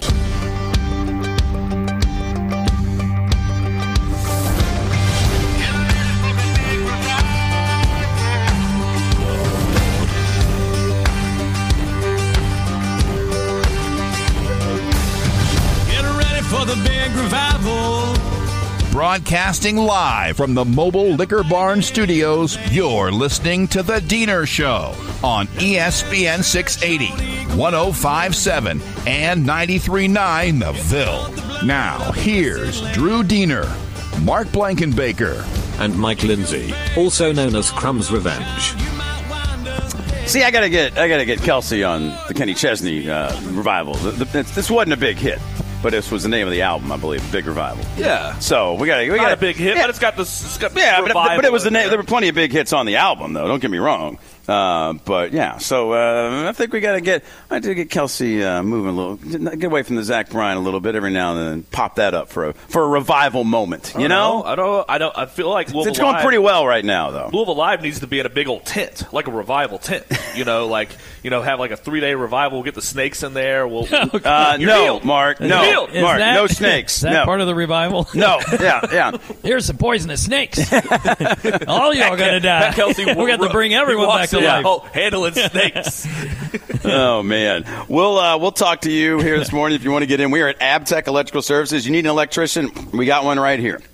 [SPEAKER 3] Broadcasting live from the Mobile Liquor Barn Studios, you're listening to The Diener Show on ESPN 680, 105.7, and 93.9 The Ville. Now, here's Drew Diener, Mark Blankenbaker,
[SPEAKER 13] and Mike Lindsay, also known as Crumb's Revenge.
[SPEAKER 4] See, I gotta get Kelsey on the Kenny Chesney revival. This wasn't a big hit. But this was the name of the album, I believe, Big Revival.
[SPEAKER 5] Yeah.
[SPEAKER 4] So we got
[SPEAKER 5] a big hit, but it's got
[SPEAKER 4] but it was the name. There were plenty of big hits on the album, though. Don't get me wrong. But yeah, so I think we got to get Kelsey moving a little, get away from the Zach Bryan a little bit every now and then, and pop that up for a revival moment. You know?
[SPEAKER 5] I feel like Louisville
[SPEAKER 4] it's going pretty well right now, though.
[SPEAKER 5] Louisville Live needs to be in a big old tent, like a revival tent. Have like a 3-day revival. We'll get the snakes in there. We'll
[SPEAKER 4] no, Mark, no, Mark, no snakes.
[SPEAKER 9] Is that part of the revival?
[SPEAKER 4] No, yeah.
[SPEAKER 9] Here's some poisonous snakes. All y'all gonna die.
[SPEAKER 5] Kelsey,
[SPEAKER 9] we got to bring everyone back to life.
[SPEAKER 5] Oh, handling snakes.
[SPEAKER 4] Oh man, we'll talk to you here this morning if you want to get in. We are at Abtech Electrical Services. You need an electrician? We got one right here.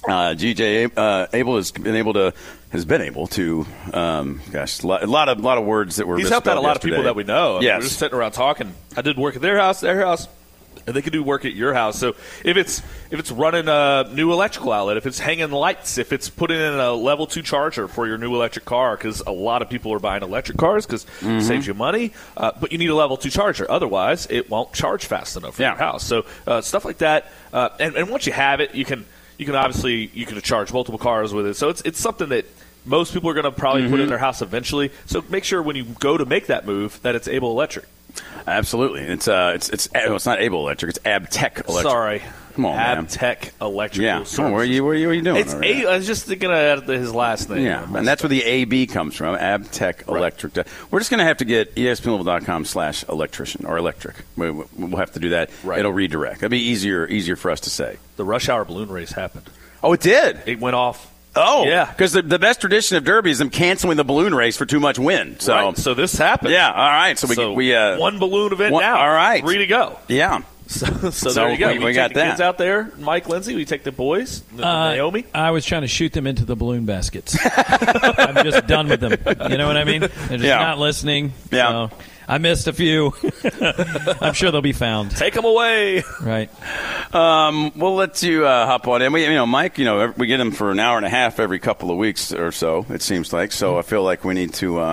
[SPEAKER 4] GJ Abel has been able to. A lot of words that were.
[SPEAKER 5] He's helped out a lot
[SPEAKER 4] yesterday.
[SPEAKER 5] of people that we know.
[SPEAKER 4] Yes.
[SPEAKER 5] We're just sitting around talking. I did work at their house, and they could do work at your house. So if it's running a new electrical outlet, if it's hanging lights, if it's putting in a level 2 charger for your new electric car, because a lot of people are buying electric cars because it saves you money, but you need a level 2 charger. Otherwise, it won't charge fast enough for your house. So stuff like that. And once you have it, you can obviously charge multiple cars with it. So it's something that most people are going to probably put in their house eventually. So make sure when you go to make that move that it's Able Electric.
[SPEAKER 4] Absolutely. It's not Able Electric. It's Abtech Electric.
[SPEAKER 5] Sorry.
[SPEAKER 4] Come on, man.
[SPEAKER 5] Abtech Electrical
[SPEAKER 4] Services. Where are you doing?
[SPEAKER 5] It's I was just thinking of his last name.
[SPEAKER 4] Yeah, and that's where the AB comes from, Abtech Electric. Right. We're just going to have to get ESPNLevel.com/electrician or electric. We'll have to do that.
[SPEAKER 5] Right.
[SPEAKER 4] It'll redirect. It'll be easier for us to say.
[SPEAKER 5] The Rush Hour Balloon Race happened.
[SPEAKER 4] Oh, it did?
[SPEAKER 5] It went off.
[SPEAKER 4] Oh,
[SPEAKER 5] yeah.
[SPEAKER 4] Because the best tradition of Derby is them canceling the balloon race for too much wind. So,
[SPEAKER 5] right. So this happened.
[SPEAKER 4] Yeah, all right. So we
[SPEAKER 5] one balloon event now.
[SPEAKER 4] All right.
[SPEAKER 5] 3 to go.
[SPEAKER 4] Yeah.
[SPEAKER 5] So there you go.
[SPEAKER 4] We got
[SPEAKER 5] the
[SPEAKER 4] that.
[SPEAKER 5] Kids out there, Mike, Lindsay, we take the boys, Naomi.
[SPEAKER 9] I was trying to shoot them into the balloon baskets. I'm just done with them. You know what I mean? They're just not listening.
[SPEAKER 4] Yeah.
[SPEAKER 9] So I missed a few. I'm sure they'll be found.
[SPEAKER 5] Take them away.
[SPEAKER 9] Right.
[SPEAKER 4] We'll let you hop on in. Mike, we get him for an hour and a half every couple of weeks or so, it seems like. So I feel like we need to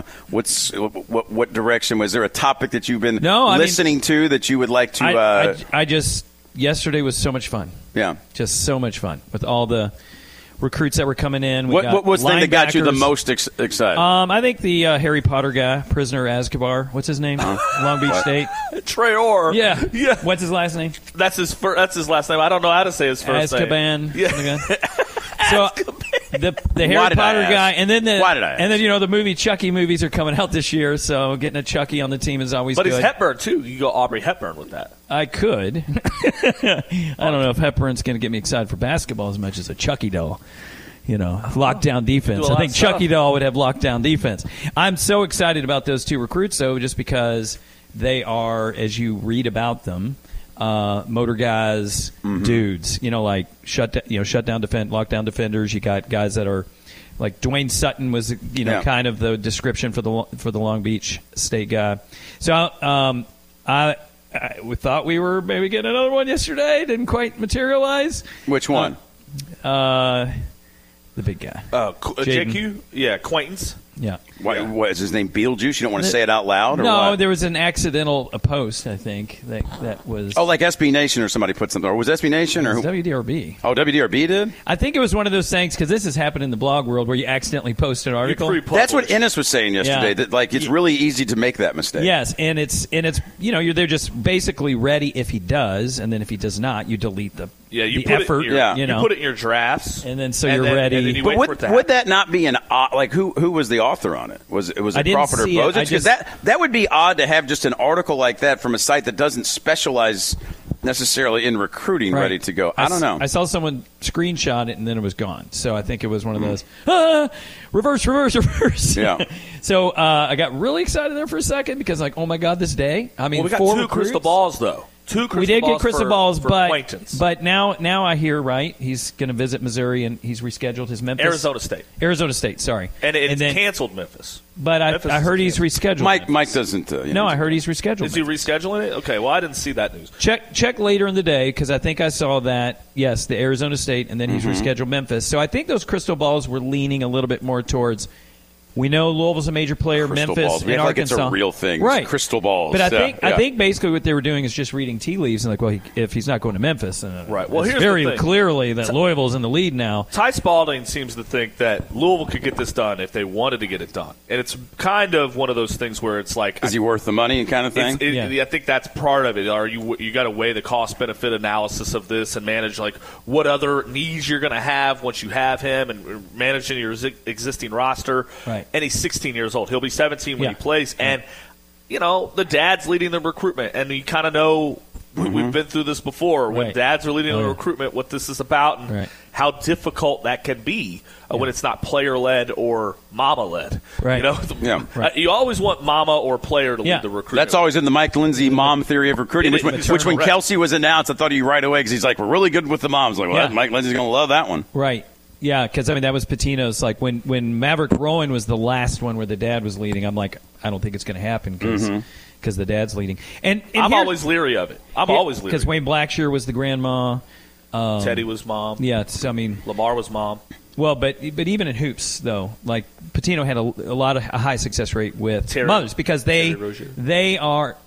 [SPEAKER 4] what direction? Was there a topic that you've been listening to that you would like to
[SPEAKER 9] I just yesterday was so much fun.
[SPEAKER 4] Yeah.
[SPEAKER 9] Just so much fun with all the recruits that were coming in.
[SPEAKER 4] What was the thing that got you the most excited?
[SPEAKER 9] I think the Harry Potter guy, Prisoner Azkaban. What's his name? Long Beach State.
[SPEAKER 5] Treor.
[SPEAKER 9] Yeah. What's his last name?
[SPEAKER 5] That's his last name. I don't know how to say his first
[SPEAKER 9] name.
[SPEAKER 5] Azkaban. Yeah.
[SPEAKER 9] So the Harry Potter guy, and then the movie Chucky movies are coming out this year. So getting a Chucky on the team is always good.
[SPEAKER 5] But it's Hepburn too. You go Aubrey Hepburn with that.
[SPEAKER 9] I could. I don't know if Hepburn's going to get me excited for basketball as much as a Chucky doll. Lockdown defense. I think Chucky doll would have lockdown defense. I'm so excited about those two recruits, though, just because they are, as you read about them, motor guys, dudes. Like shutdown defend, lockdown defenders. You got guys that are like Dwayne Sutton was, kind of the description for the Long Beach State guy. So we thought we were maybe getting another one yesterday. Didn't quite materialize.
[SPEAKER 4] Which one?
[SPEAKER 9] The big guy.
[SPEAKER 5] JQ? Yeah, acquaintance.
[SPEAKER 9] Yeah.
[SPEAKER 4] What is his name? Beetlejuice? You don't want to say it out loud? Or
[SPEAKER 9] no,
[SPEAKER 4] what?
[SPEAKER 9] There was an accidental post, I think, that was...
[SPEAKER 4] Oh, like SB Nation or somebody put something... Or was SB Nation? Or
[SPEAKER 9] WDRB.
[SPEAKER 4] Oh, WDRB did?
[SPEAKER 9] I think it was one of those things, because this has happened in the blog world, where you accidentally post an article.
[SPEAKER 4] That's what Ennis was saying yesterday, that it's really easy to make that mistake.
[SPEAKER 9] Yes, and it's they're just basically ready if he does, and then if he does not, you delete the effort.
[SPEAKER 5] You put it in your drafts.
[SPEAKER 9] And then you're ready.
[SPEAKER 5] And then
[SPEAKER 4] but would that not be an... Like, who was the author on it? Was it Crawford or Bozich? Because that would be odd to have just an article like that from a site that doesn't specialize necessarily in recruiting ready to go. I don't know.
[SPEAKER 9] I saw someone screenshot it and then it was gone. So I think it was one of those reverse.
[SPEAKER 4] Yeah.
[SPEAKER 9] So I got really excited there for a second because oh my God, this day. I mean,
[SPEAKER 5] we got 2 crystal balls though.
[SPEAKER 9] We did get crystal balls,
[SPEAKER 5] acquaintance.
[SPEAKER 9] But now I hear he's going to visit Missouri and he's rescheduled his Memphis. Arizona State, sorry.
[SPEAKER 5] And then canceled Memphis.
[SPEAKER 9] But I heard he's rescheduled.
[SPEAKER 4] Mike doesn't.
[SPEAKER 9] No, I heard he's rescheduled.
[SPEAKER 5] Is he rescheduling it? Okay, well I didn't see that news.
[SPEAKER 9] Check later in the day because I think I saw that. Yes, the Arizona State, and then he's rescheduled Memphis. So I think those crystal balls were leaning a little bit more towards We know Louisville's a major player.
[SPEAKER 4] Crystal
[SPEAKER 9] Memphis
[SPEAKER 4] balls. We
[SPEAKER 9] and
[SPEAKER 4] act
[SPEAKER 9] Arkansas.
[SPEAKER 4] like it's a real thing.
[SPEAKER 9] Right.
[SPEAKER 4] It's crystal balls.
[SPEAKER 9] But I think basically what they were doing is just reading tea leaves and like, well, if he's not going to Memphis,
[SPEAKER 5] right. Well,
[SPEAKER 9] it's
[SPEAKER 5] here's
[SPEAKER 9] very
[SPEAKER 5] the thing.
[SPEAKER 9] clearly that Louisville's in the lead now.
[SPEAKER 5] Ty Spalding seems to think that Louisville could get this done if they wanted to get it done, and it's kind of one of those things where it's like,
[SPEAKER 4] is he worth the money kind of thing?
[SPEAKER 5] I think that's part of it. Are you got to weigh the cost benefit analysis of this and manage like what other needs you're going to have once you have him and managing your existing roster.
[SPEAKER 9] Right.
[SPEAKER 5] And he's 16 years old. He'll be 17 when he plays. And, the dad's leading the recruitment. And you kind of know we've been through this before. When dads are leading the recruitment, what this is about and how difficult that can be when it's not player-led or mama-led.
[SPEAKER 9] Right.
[SPEAKER 5] You always want mama or player to lead the recruitment.
[SPEAKER 4] That's always in the Mike Lindsay mom theory of recruiting, which when Kelsey was announced, I thought he right away because he's like, we're really good with the moms. Like, well, Mike Lindsay's going to love that one.
[SPEAKER 9] Right. Yeah, because, that was Pitino's. Like, when Maverick Rowan was the last one where the dad was leading, I'm like, I don't think it's going to happen because the dad's leading. And
[SPEAKER 5] I'm always leery of it. Always leery.
[SPEAKER 9] Because Wayne Blackshear was the grandma.
[SPEAKER 5] Teddy was mom.
[SPEAKER 9] Yeah,
[SPEAKER 5] Lamar was mom.
[SPEAKER 9] Well, but even in hoops, though, like, Pitino had a high success rate with mothers because they are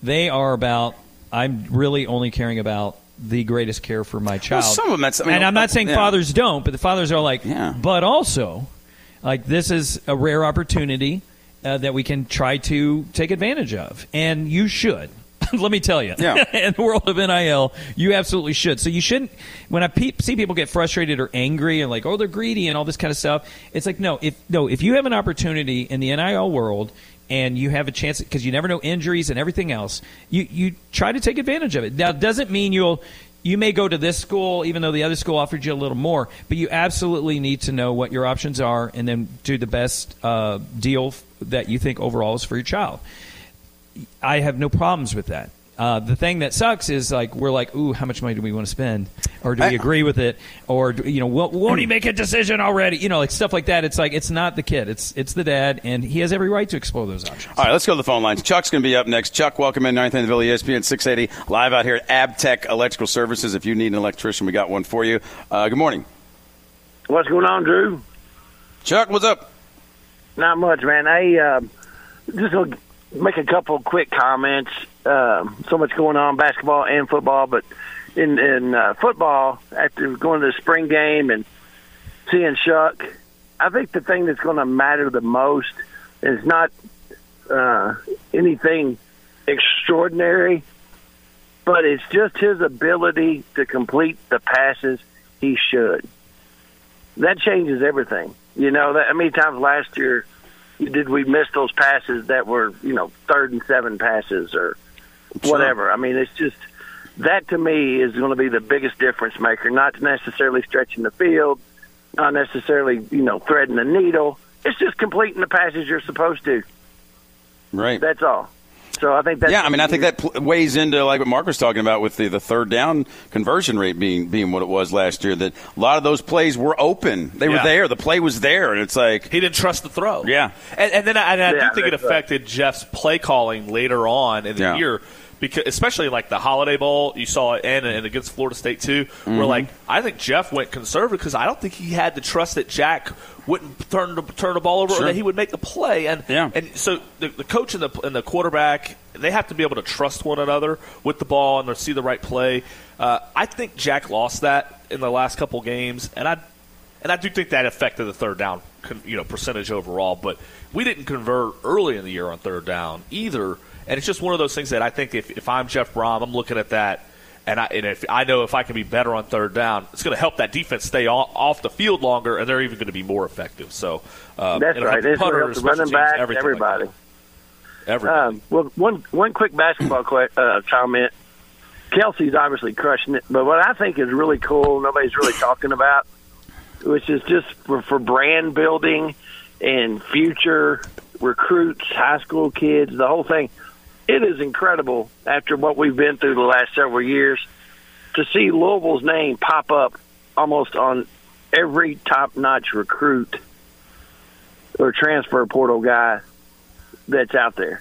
[SPEAKER 9] about, I'm really only caring about the greatest care for my child.
[SPEAKER 4] Well, some of them,
[SPEAKER 9] and I'm not saying fathers don't, but the fathers are like, but also, like, this is a rare opportunity that we can try to take advantage of, and you should. Let me tell you, in the world of NIL, you absolutely should. So you shouldn't. When I see people get frustrated or angry and like, oh, they're greedy and all this kind of stuff, it's like, if you have an opportunity in the NIL world and you have a chance, because you never know injuries and everything else, you try to take advantage of it. Now, it doesn't mean you may go to this school even though the other school offered you a little more, but you absolutely need to know what your options are and then do the best deal that you think overall is for your child. I have no problems with that. The thing that sucks is like we're like, ooh, how much money do we want to spend, or do we agree with it, or won't he make a decision already? Like stuff like that. It's like it's not the kid, it's the dad, and he has every right to explore those options.
[SPEAKER 4] All right, let's go to the phone lines. Chuck's going to be up next. Chuck, welcome in 9th and Ville, ESPN 680, live out here at Abtech Electrical Services. If you need an electrician, we got one for you. Good morning.
[SPEAKER 14] What's going on, Drew?
[SPEAKER 4] Chuck, what's up?
[SPEAKER 14] Not much, man. I just going to make a couple quick comments. So much going on, basketball and football, but in football, after going to the spring game and seeing Shuck, I think the thing that's going to matter the most is not anything extraordinary, but it's just his ability to complete the passes he should. That changes everything. How many times last year did we miss those passes that were, 3rd and 7 passes or whatever? I mean, it's just that to me is going to be the biggest difference maker, not necessarily stretching the field, not necessarily, threading the needle. It's just completing the passes you're supposed to.
[SPEAKER 4] Right.
[SPEAKER 14] That's all. So I think that's
[SPEAKER 4] I think that weighs into like what Mark was talking about with the third down conversion rate being what it was last year. That a lot of those plays were open; they were there. The play was there, and it's like
[SPEAKER 5] he didn't trust the throw.
[SPEAKER 4] Yeah,
[SPEAKER 5] and then I do think it affected Jeff's play calling later on in the year. Because especially like the Holiday Bowl, you saw it, and against Florida State too. Where like I think Jeff went conservative because I don't think he had the trust that Jack wouldn't turn the ball over or that he would make the play. And so the coach and the quarterback, they have to be able to trust one another with the ball and see the right play. I think Jack lost that in the last couple games, and I do think that affected the third down percentage overall. But we didn't convert early in the year on third down either. And it's just one of those things that I think if I'm Jeff Brom, I'm looking at that, and if I know if I can be better on third down, it's going to help that defense stay off the field longer, and they're even going to be more effective. So
[SPEAKER 14] that's right. It's going to help the running back, everybody.
[SPEAKER 5] Everybody.
[SPEAKER 14] Well, one quick basketball comment. Kelsey's obviously crushing it, but what I think is really cool, nobody's really talking about, which is just for brand building and future recruits, high school kids, the whole thing. It is incredible after what we've been through the last several years to see Louisville's name pop up almost on every top-notch recruit or transfer portal guy that's out there.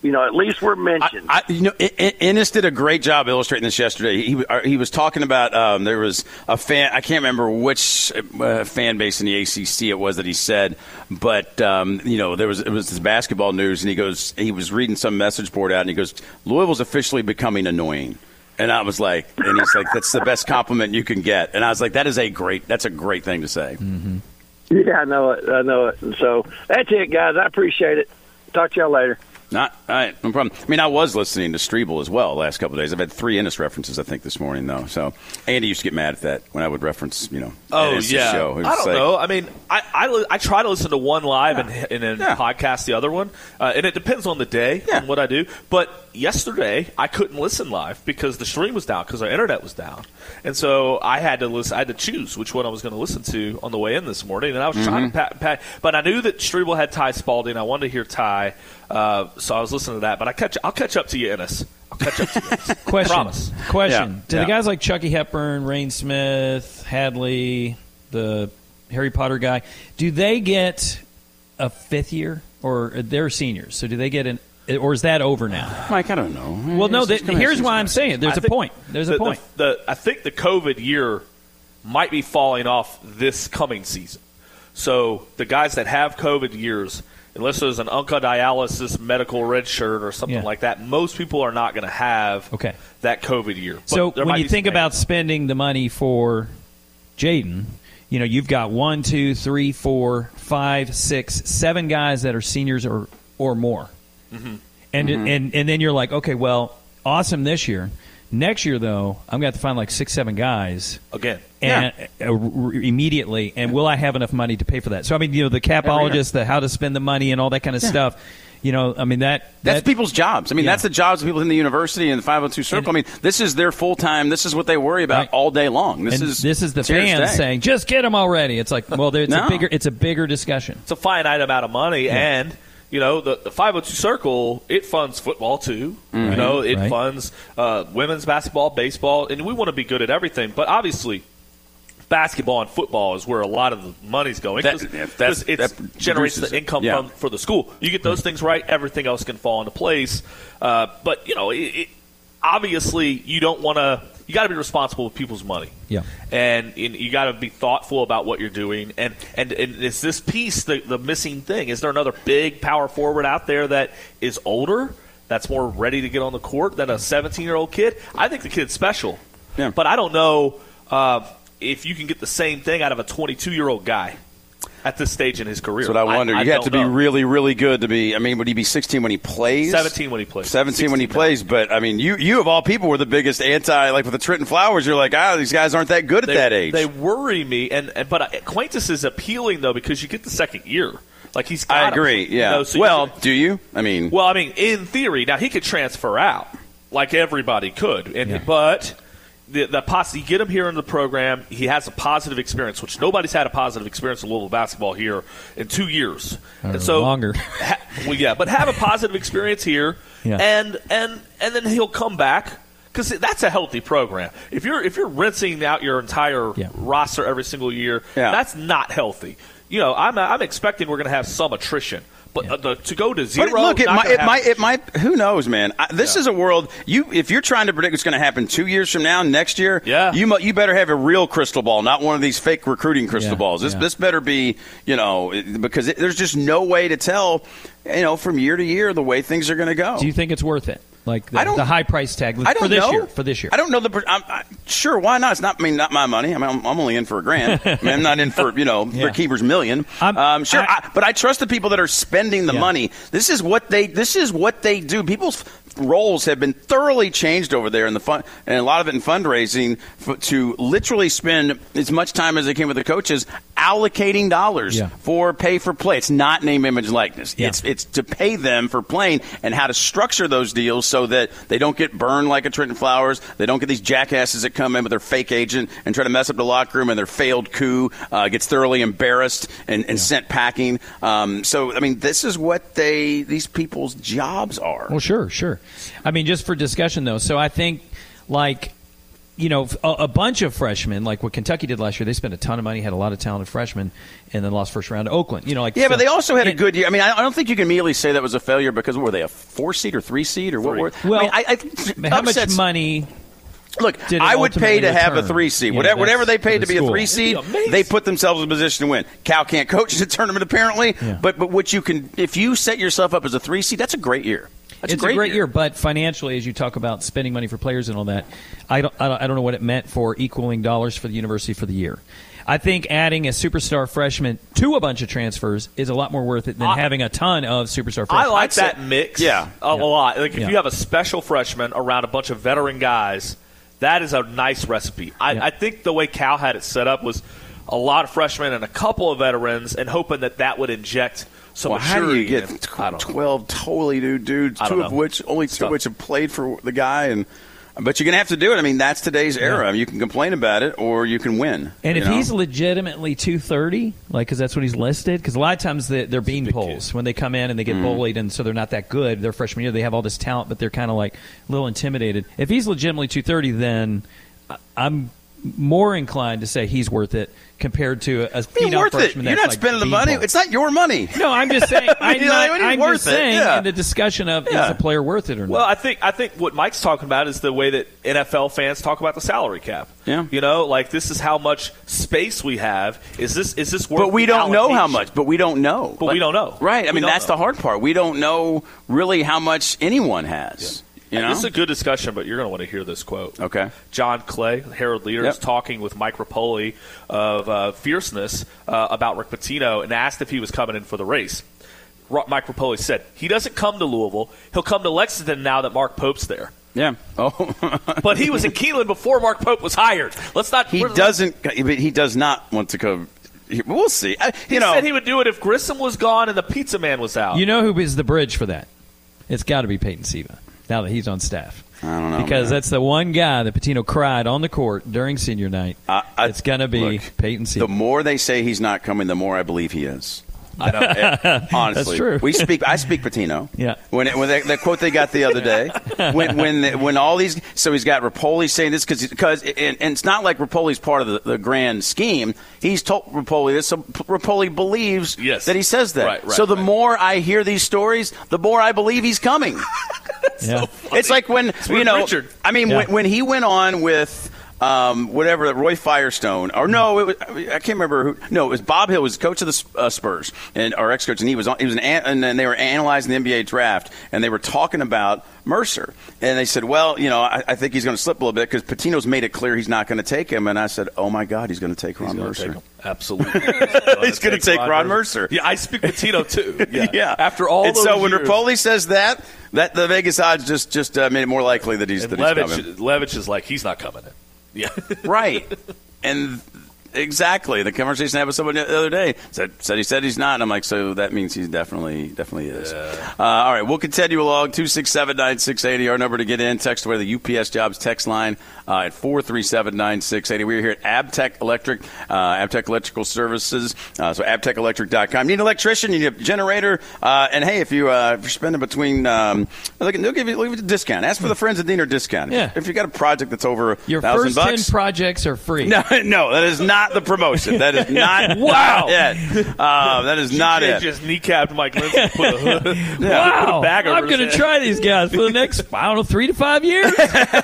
[SPEAKER 14] At least we're mentioned.
[SPEAKER 4] Ennis did a great job illustrating this yesterday. He was talking about there was a fan. I can't remember which fan base in the ACC it was that he said, but it was this basketball news, and he was reading some message board out, and he goes, Louisville's officially becoming annoying. And I was like, and he's like, that's the best compliment you can get. And I was like, that's a great thing to say.
[SPEAKER 14] Mm-hmm. Yeah, I know it. And so that's it, guys. I appreciate it. Talk to y'all later.
[SPEAKER 4] All right, no problem. I mean, I was listening to Strebel as well the last couple of days. I've had 3 Ennis references, I think, this morning, though. So Andy used to get mad at that when I would reference, Ennis' show.
[SPEAKER 5] I don't know. I mean, I try to listen to one live and then podcast the other one, and it depends on the day and what I do. But yesterday, I couldn't listen live because the stream was down because our internet was down, and so I had to listen. I had to choose which one I was going to listen to on the way in this morning, and I was trying to but I knew that Strebel had Ty Spalding. I wanted to hear Ty. So I was listening to that, but I'll catch up to you, Ennis. I'll catch up to you, Ennis.
[SPEAKER 9] Question. Yeah. Do the guys like Chucky Hepburn, Rain Smith, Hadley, the Harry Potter guy, do they get a 5th year, or they're seniors? So do they get or is that over now?
[SPEAKER 4] Mike, I don't know.
[SPEAKER 9] Well, no. Here's why I'm saying there's a point. There's a point.
[SPEAKER 5] I think the COVID year might be falling off this coming season. So the guys that have COVID years, unless there's an oncodialysis medical red shirt or something like that, most people are not going to have that COVID year. But
[SPEAKER 9] so when you think about spending the money for Jaden, you've got 1, 2, 3, 4, 5, 6, 7 guys that are seniors or more. Mm-hmm. And then you're like, okay, well, awesome this year. Next year, though, I'm going to have to find like 6, 7 guys
[SPEAKER 5] again,
[SPEAKER 9] and immediately. And will I have enough money to pay for that? So I mean, the capologist, the how to spend the money, and all that kind of stuff. I mean that's
[SPEAKER 4] people's jobs. I mean that's the jobs of people in the university and the 502 circle. I mean this is their full time. This is what they worry about all day long. This is the fans
[SPEAKER 9] saying, just get them already. It's like, well, it's a bigger discussion.
[SPEAKER 5] It's a finite amount of money and. The 502 Circle, it funds football, too. Mm-hmm. It funds women's basketball, baseball, and we want to be good at everything. But obviously, basketball and football is where a lot of the money's going. It generates the income for the school. You get those things right, everything else can fall into place. But, obviously, you don't want to – you got to be responsible with people's money.
[SPEAKER 9] Yeah.
[SPEAKER 5] And you got to be thoughtful about what you're doing. And is this piece the missing thing? Is there another big power forward out there that is older, that's more ready to get on the court than a 17-year-old kid? I think the kid's special. Yeah. But I don't know if you can get the same thing out of a 22-year-old guy at this stage in his career.
[SPEAKER 4] That's what I wonder. You have to be really, really good to be – I mean, would he be 16 when he plays?
[SPEAKER 5] 17 when he plays.
[SPEAKER 4] 17 when he plays. But, I mean, you of all people were the biggest anti – like with the Trenton Flowers, you're like, these guys aren't that good at that age.
[SPEAKER 5] They worry me. But Quintus is appealing, though, because you get the second year. Like he's got
[SPEAKER 4] I agree, yeah. Do you? I mean –
[SPEAKER 5] Well, I mean, in theory. Now, he could transfer out like everybody could. But – you get him here in the program. He has a positive experience, which nobody's had a positive experience in Louisville basketball here in 2 years.
[SPEAKER 9] And so
[SPEAKER 5] longer. But have a positive experience here, and then he'll come back because that's a healthy program. If you're rinsing out your entire roster every single year, that's not healthy. I'm expecting we're going to have some attrition. But to go to zero,
[SPEAKER 4] but look, it might. Who knows, man? This is a world. If you're trying to predict what's going to happen 2 years from now, next year, you better have a real crystal ball, not one of these fake recruiting crystal balls. This better be, because there's just no way to tell, from year to year the way things are going to go.
[SPEAKER 9] Do you think it's worth it? Like the high price tag for this year.
[SPEAKER 4] I don't know sure, why not? It's not my money. I mean, I'm only in for $1,000. I'm not in for Rick Heber's $1 million. Sure, but I trust the people that are spending the money. This is what they do. People's roles have been thoroughly changed over there in the fund, and a lot of it in fundraising to literally spend as much time as they can with the coaches allocating dollars for pay for play. It's not name, image, likeness. It's to pay them for playing and how to structure those deals so that they don't get burned like a Trenton Flowers. They don't get these jackasses that come in with their fake agent and try to mess up the locker room, and their failed coup gets thoroughly embarrassed and sent packing. So, I mean, this is what these people's jobs are.
[SPEAKER 9] Well, sure. I mean, just for discussion, though. So I think, like, a bunch of freshmen, like what Kentucky did last year, they spent a ton of money, had a lot of talented freshmen, and then lost first round to Oakland.
[SPEAKER 4] But they also had a good year. I mean, I don't think you can immediately say that was a failure because were they a 4 seed or 3 seed or what were?
[SPEAKER 9] Well, how
[SPEAKER 4] much
[SPEAKER 9] money?
[SPEAKER 4] Look, I would pay to have a 3 seed. Whatever they paid to be a 3 seed, they put themselves in a position to win. Cal can't coach the tournament apparently, but what you can, if you set yourself up as a 3 seed, that's a great year.
[SPEAKER 9] It's a great year, but financially, as you talk about spending money for players and all that, I don't know what it meant for equaling dollars for the university for the year. I think adding a superstar freshman to a bunch of transfers is a lot more worth it than having a ton of superstar freshmen.
[SPEAKER 5] I like that mix a lot. Like if you have a special freshman around a bunch of veteran guys, that is a nice recipe. I think the way Cal had it set up was a lot of freshmen and a couple of veterans, and hoping that would inject some
[SPEAKER 4] how do you get 12 totally new dudes, only two of which have played for the guy, but you're going to have to do it. I mean, that's today's era. I mean, you can complain about it or you can win.
[SPEAKER 9] And if he's legitimately 230, because that's what he's listed, because a lot of times they're bean poles when they come in and they get bullied, and so they're not that good. Their freshman year, they have all this talent, but they're kind of like a little intimidated. If he's legitimately 230, then I'm more inclined to say he's worth it compared to a phenom freshman.
[SPEAKER 4] You're not spending the money.
[SPEAKER 9] It's
[SPEAKER 4] not your money.
[SPEAKER 9] No, I'm just saying. I'm just saying in the discussion of is a player worth it or not.
[SPEAKER 5] Well, I think what Mike's talking about is the way that NFL fans talk about the salary cap.
[SPEAKER 4] Yeah.
[SPEAKER 5] This is how much space we have. Is this worth?
[SPEAKER 4] But we don't know how much. But we don't know.
[SPEAKER 5] We don't know.
[SPEAKER 4] Right. I mean, that's the hard part. We don't know really how much anyone has.
[SPEAKER 5] Yeah. This is a good discussion, but you're going to want to hear this quote.
[SPEAKER 4] Okay.
[SPEAKER 5] John Clay, Herald Leader, is talking with Mike Rapoli of Fierceness about Rick Pitino and asked if he was coming in for the race. Mike Rapoli said, he doesn't come to Louisville. He'll come to Lexington now that Mark Pope's there.
[SPEAKER 4] Yeah. Oh.
[SPEAKER 5] But he was in Keelan before Mark Pope was hired.
[SPEAKER 4] He does not want to come. We'll see.
[SPEAKER 5] He said he would do it if Grissom was gone and the pizza man was out.
[SPEAKER 9] You know who is the bridge for that? It's got to be Peyton Siva. Now that he's on staff.
[SPEAKER 4] I don't know.
[SPEAKER 9] Because that's the one guy that Pitino cried on the court during senior night. It's going to be Peyton Siva.
[SPEAKER 4] The more they say he's not coming, the more I believe he is. Honestly,
[SPEAKER 9] that's true.
[SPEAKER 4] I speak Pitino.
[SPEAKER 9] Yeah.
[SPEAKER 4] When that quote they got the other day, when all these, so he's got Rapoli saying this because and it's not like Rapoli's part of the grand scheme. He's told Rapoli this, so Rapoli believes that he says that.
[SPEAKER 5] Right,
[SPEAKER 4] so the more I hear these stories, the more I believe he's coming.
[SPEAKER 5] So
[SPEAKER 4] it's like when
[SPEAKER 5] Richard.
[SPEAKER 4] I mean, when he went on with. Roy Firestone, or no, I can't remember who. No, it was Bob Hill was coach of the Spurs and our ex-coach, and and then they were analyzing the NBA draft, and they were talking about Mercer, and they said, well, I think he's going to slip a little bit because Pitino's made it clear he's not going to take him, and I said, oh my God, he's going to take Ron Mercer.
[SPEAKER 5] Absolutely,
[SPEAKER 4] he's going to take Ron Mercer.
[SPEAKER 5] Yeah, I speak Pitino too.
[SPEAKER 4] Yeah.
[SPEAKER 5] After all,
[SPEAKER 4] and
[SPEAKER 5] those
[SPEAKER 4] so when
[SPEAKER 5] years.
[SPEAKER 4] Rapoli says that the Vegas odds just made it more likely that he's coming.
[SPEAKER 5] Levitt is like he's not coming in. Yeah.
[SPEAKER 4] Right. And exactly. The conversation I had with someone the other day said he's not. And I'm like, so that means he definitely is.
[SPEAKER 5] Yeah.
[SPEAKER 4] All right. We'll continue along. 267-9680. Our number to get in. Text away the UPS Jobs text line at 437-9680. We're here at Abtech Electric, Abtech Electrical Services. So abtechelectric.com. Need an electrician? You need a generator? And hey, if you're spending between, they'll give you a discount. Ask for the Friends of Diener discount.
[SPEAKER 9] Yeah.
[SPEAKER 4] If you got a project that's over
[SPEAKER 9] your
[SPEAKER 4] $1,000,
[SPEAKER 9] first 10 projects are free.
[SPEAKER 4] No, that is not the promotion. That is not.
[SPEAKER 9] Wow.
[SPEAKER 4] It. That is not it.
[SPEAKER 5] Just kneecapped Mike Lindsay. Put a hood.
[SPEAKER 9] Wow.
[SPEAKER 5] Put a bag over
[SPEAKER 9] I'm going to try these guys for the next 3 to 5 years.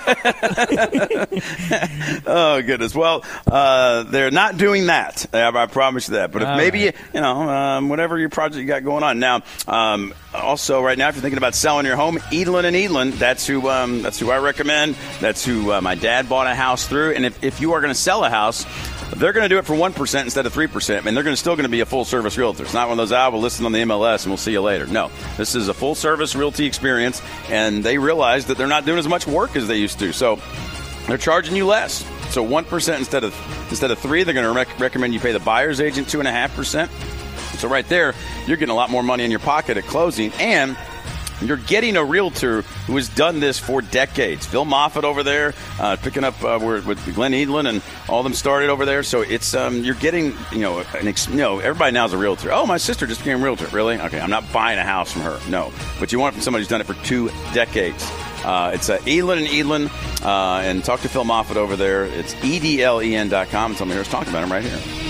[SPEAKER 4] Oh goodness. Well, they're not doing that. I promise you that. But if maybe whatever your project you got going on now. Also, right now, if you're thinking about selling your home, Edlin and Edlin. That's who I recommend. That's who my dad bought a house through. And if you are going to sell a house, they're going to do it for 1% instead of 3%. I mean, they're still going to be a full-service realtor. It's not one of those, we'll listen on the MLS and we'll see you later. No, this is a full-service realty experience, and they realize that they're not doing as much work as they used to. So they're charging you less. So 1% instead of 3%. They're going to recommend you pay the buyer's agent 2.5%. So right there, you're getting a lot more money in your pocket at closing, and you're getting a realtor who has done this for decades. Phil Moffitt over there, picking up with Glenn Edlin and all of them started over there. So it's you're getting everybody now is a realtor. Oh, my sister just became a realtor. Really? Okay, I'm not buying a house from her. No, but you want it from somebody who's done it for 2 decades. It's Elin and Elin, and talk to Phil Moffitt over there. It's edlen.com. And somebody here's talking about him right here.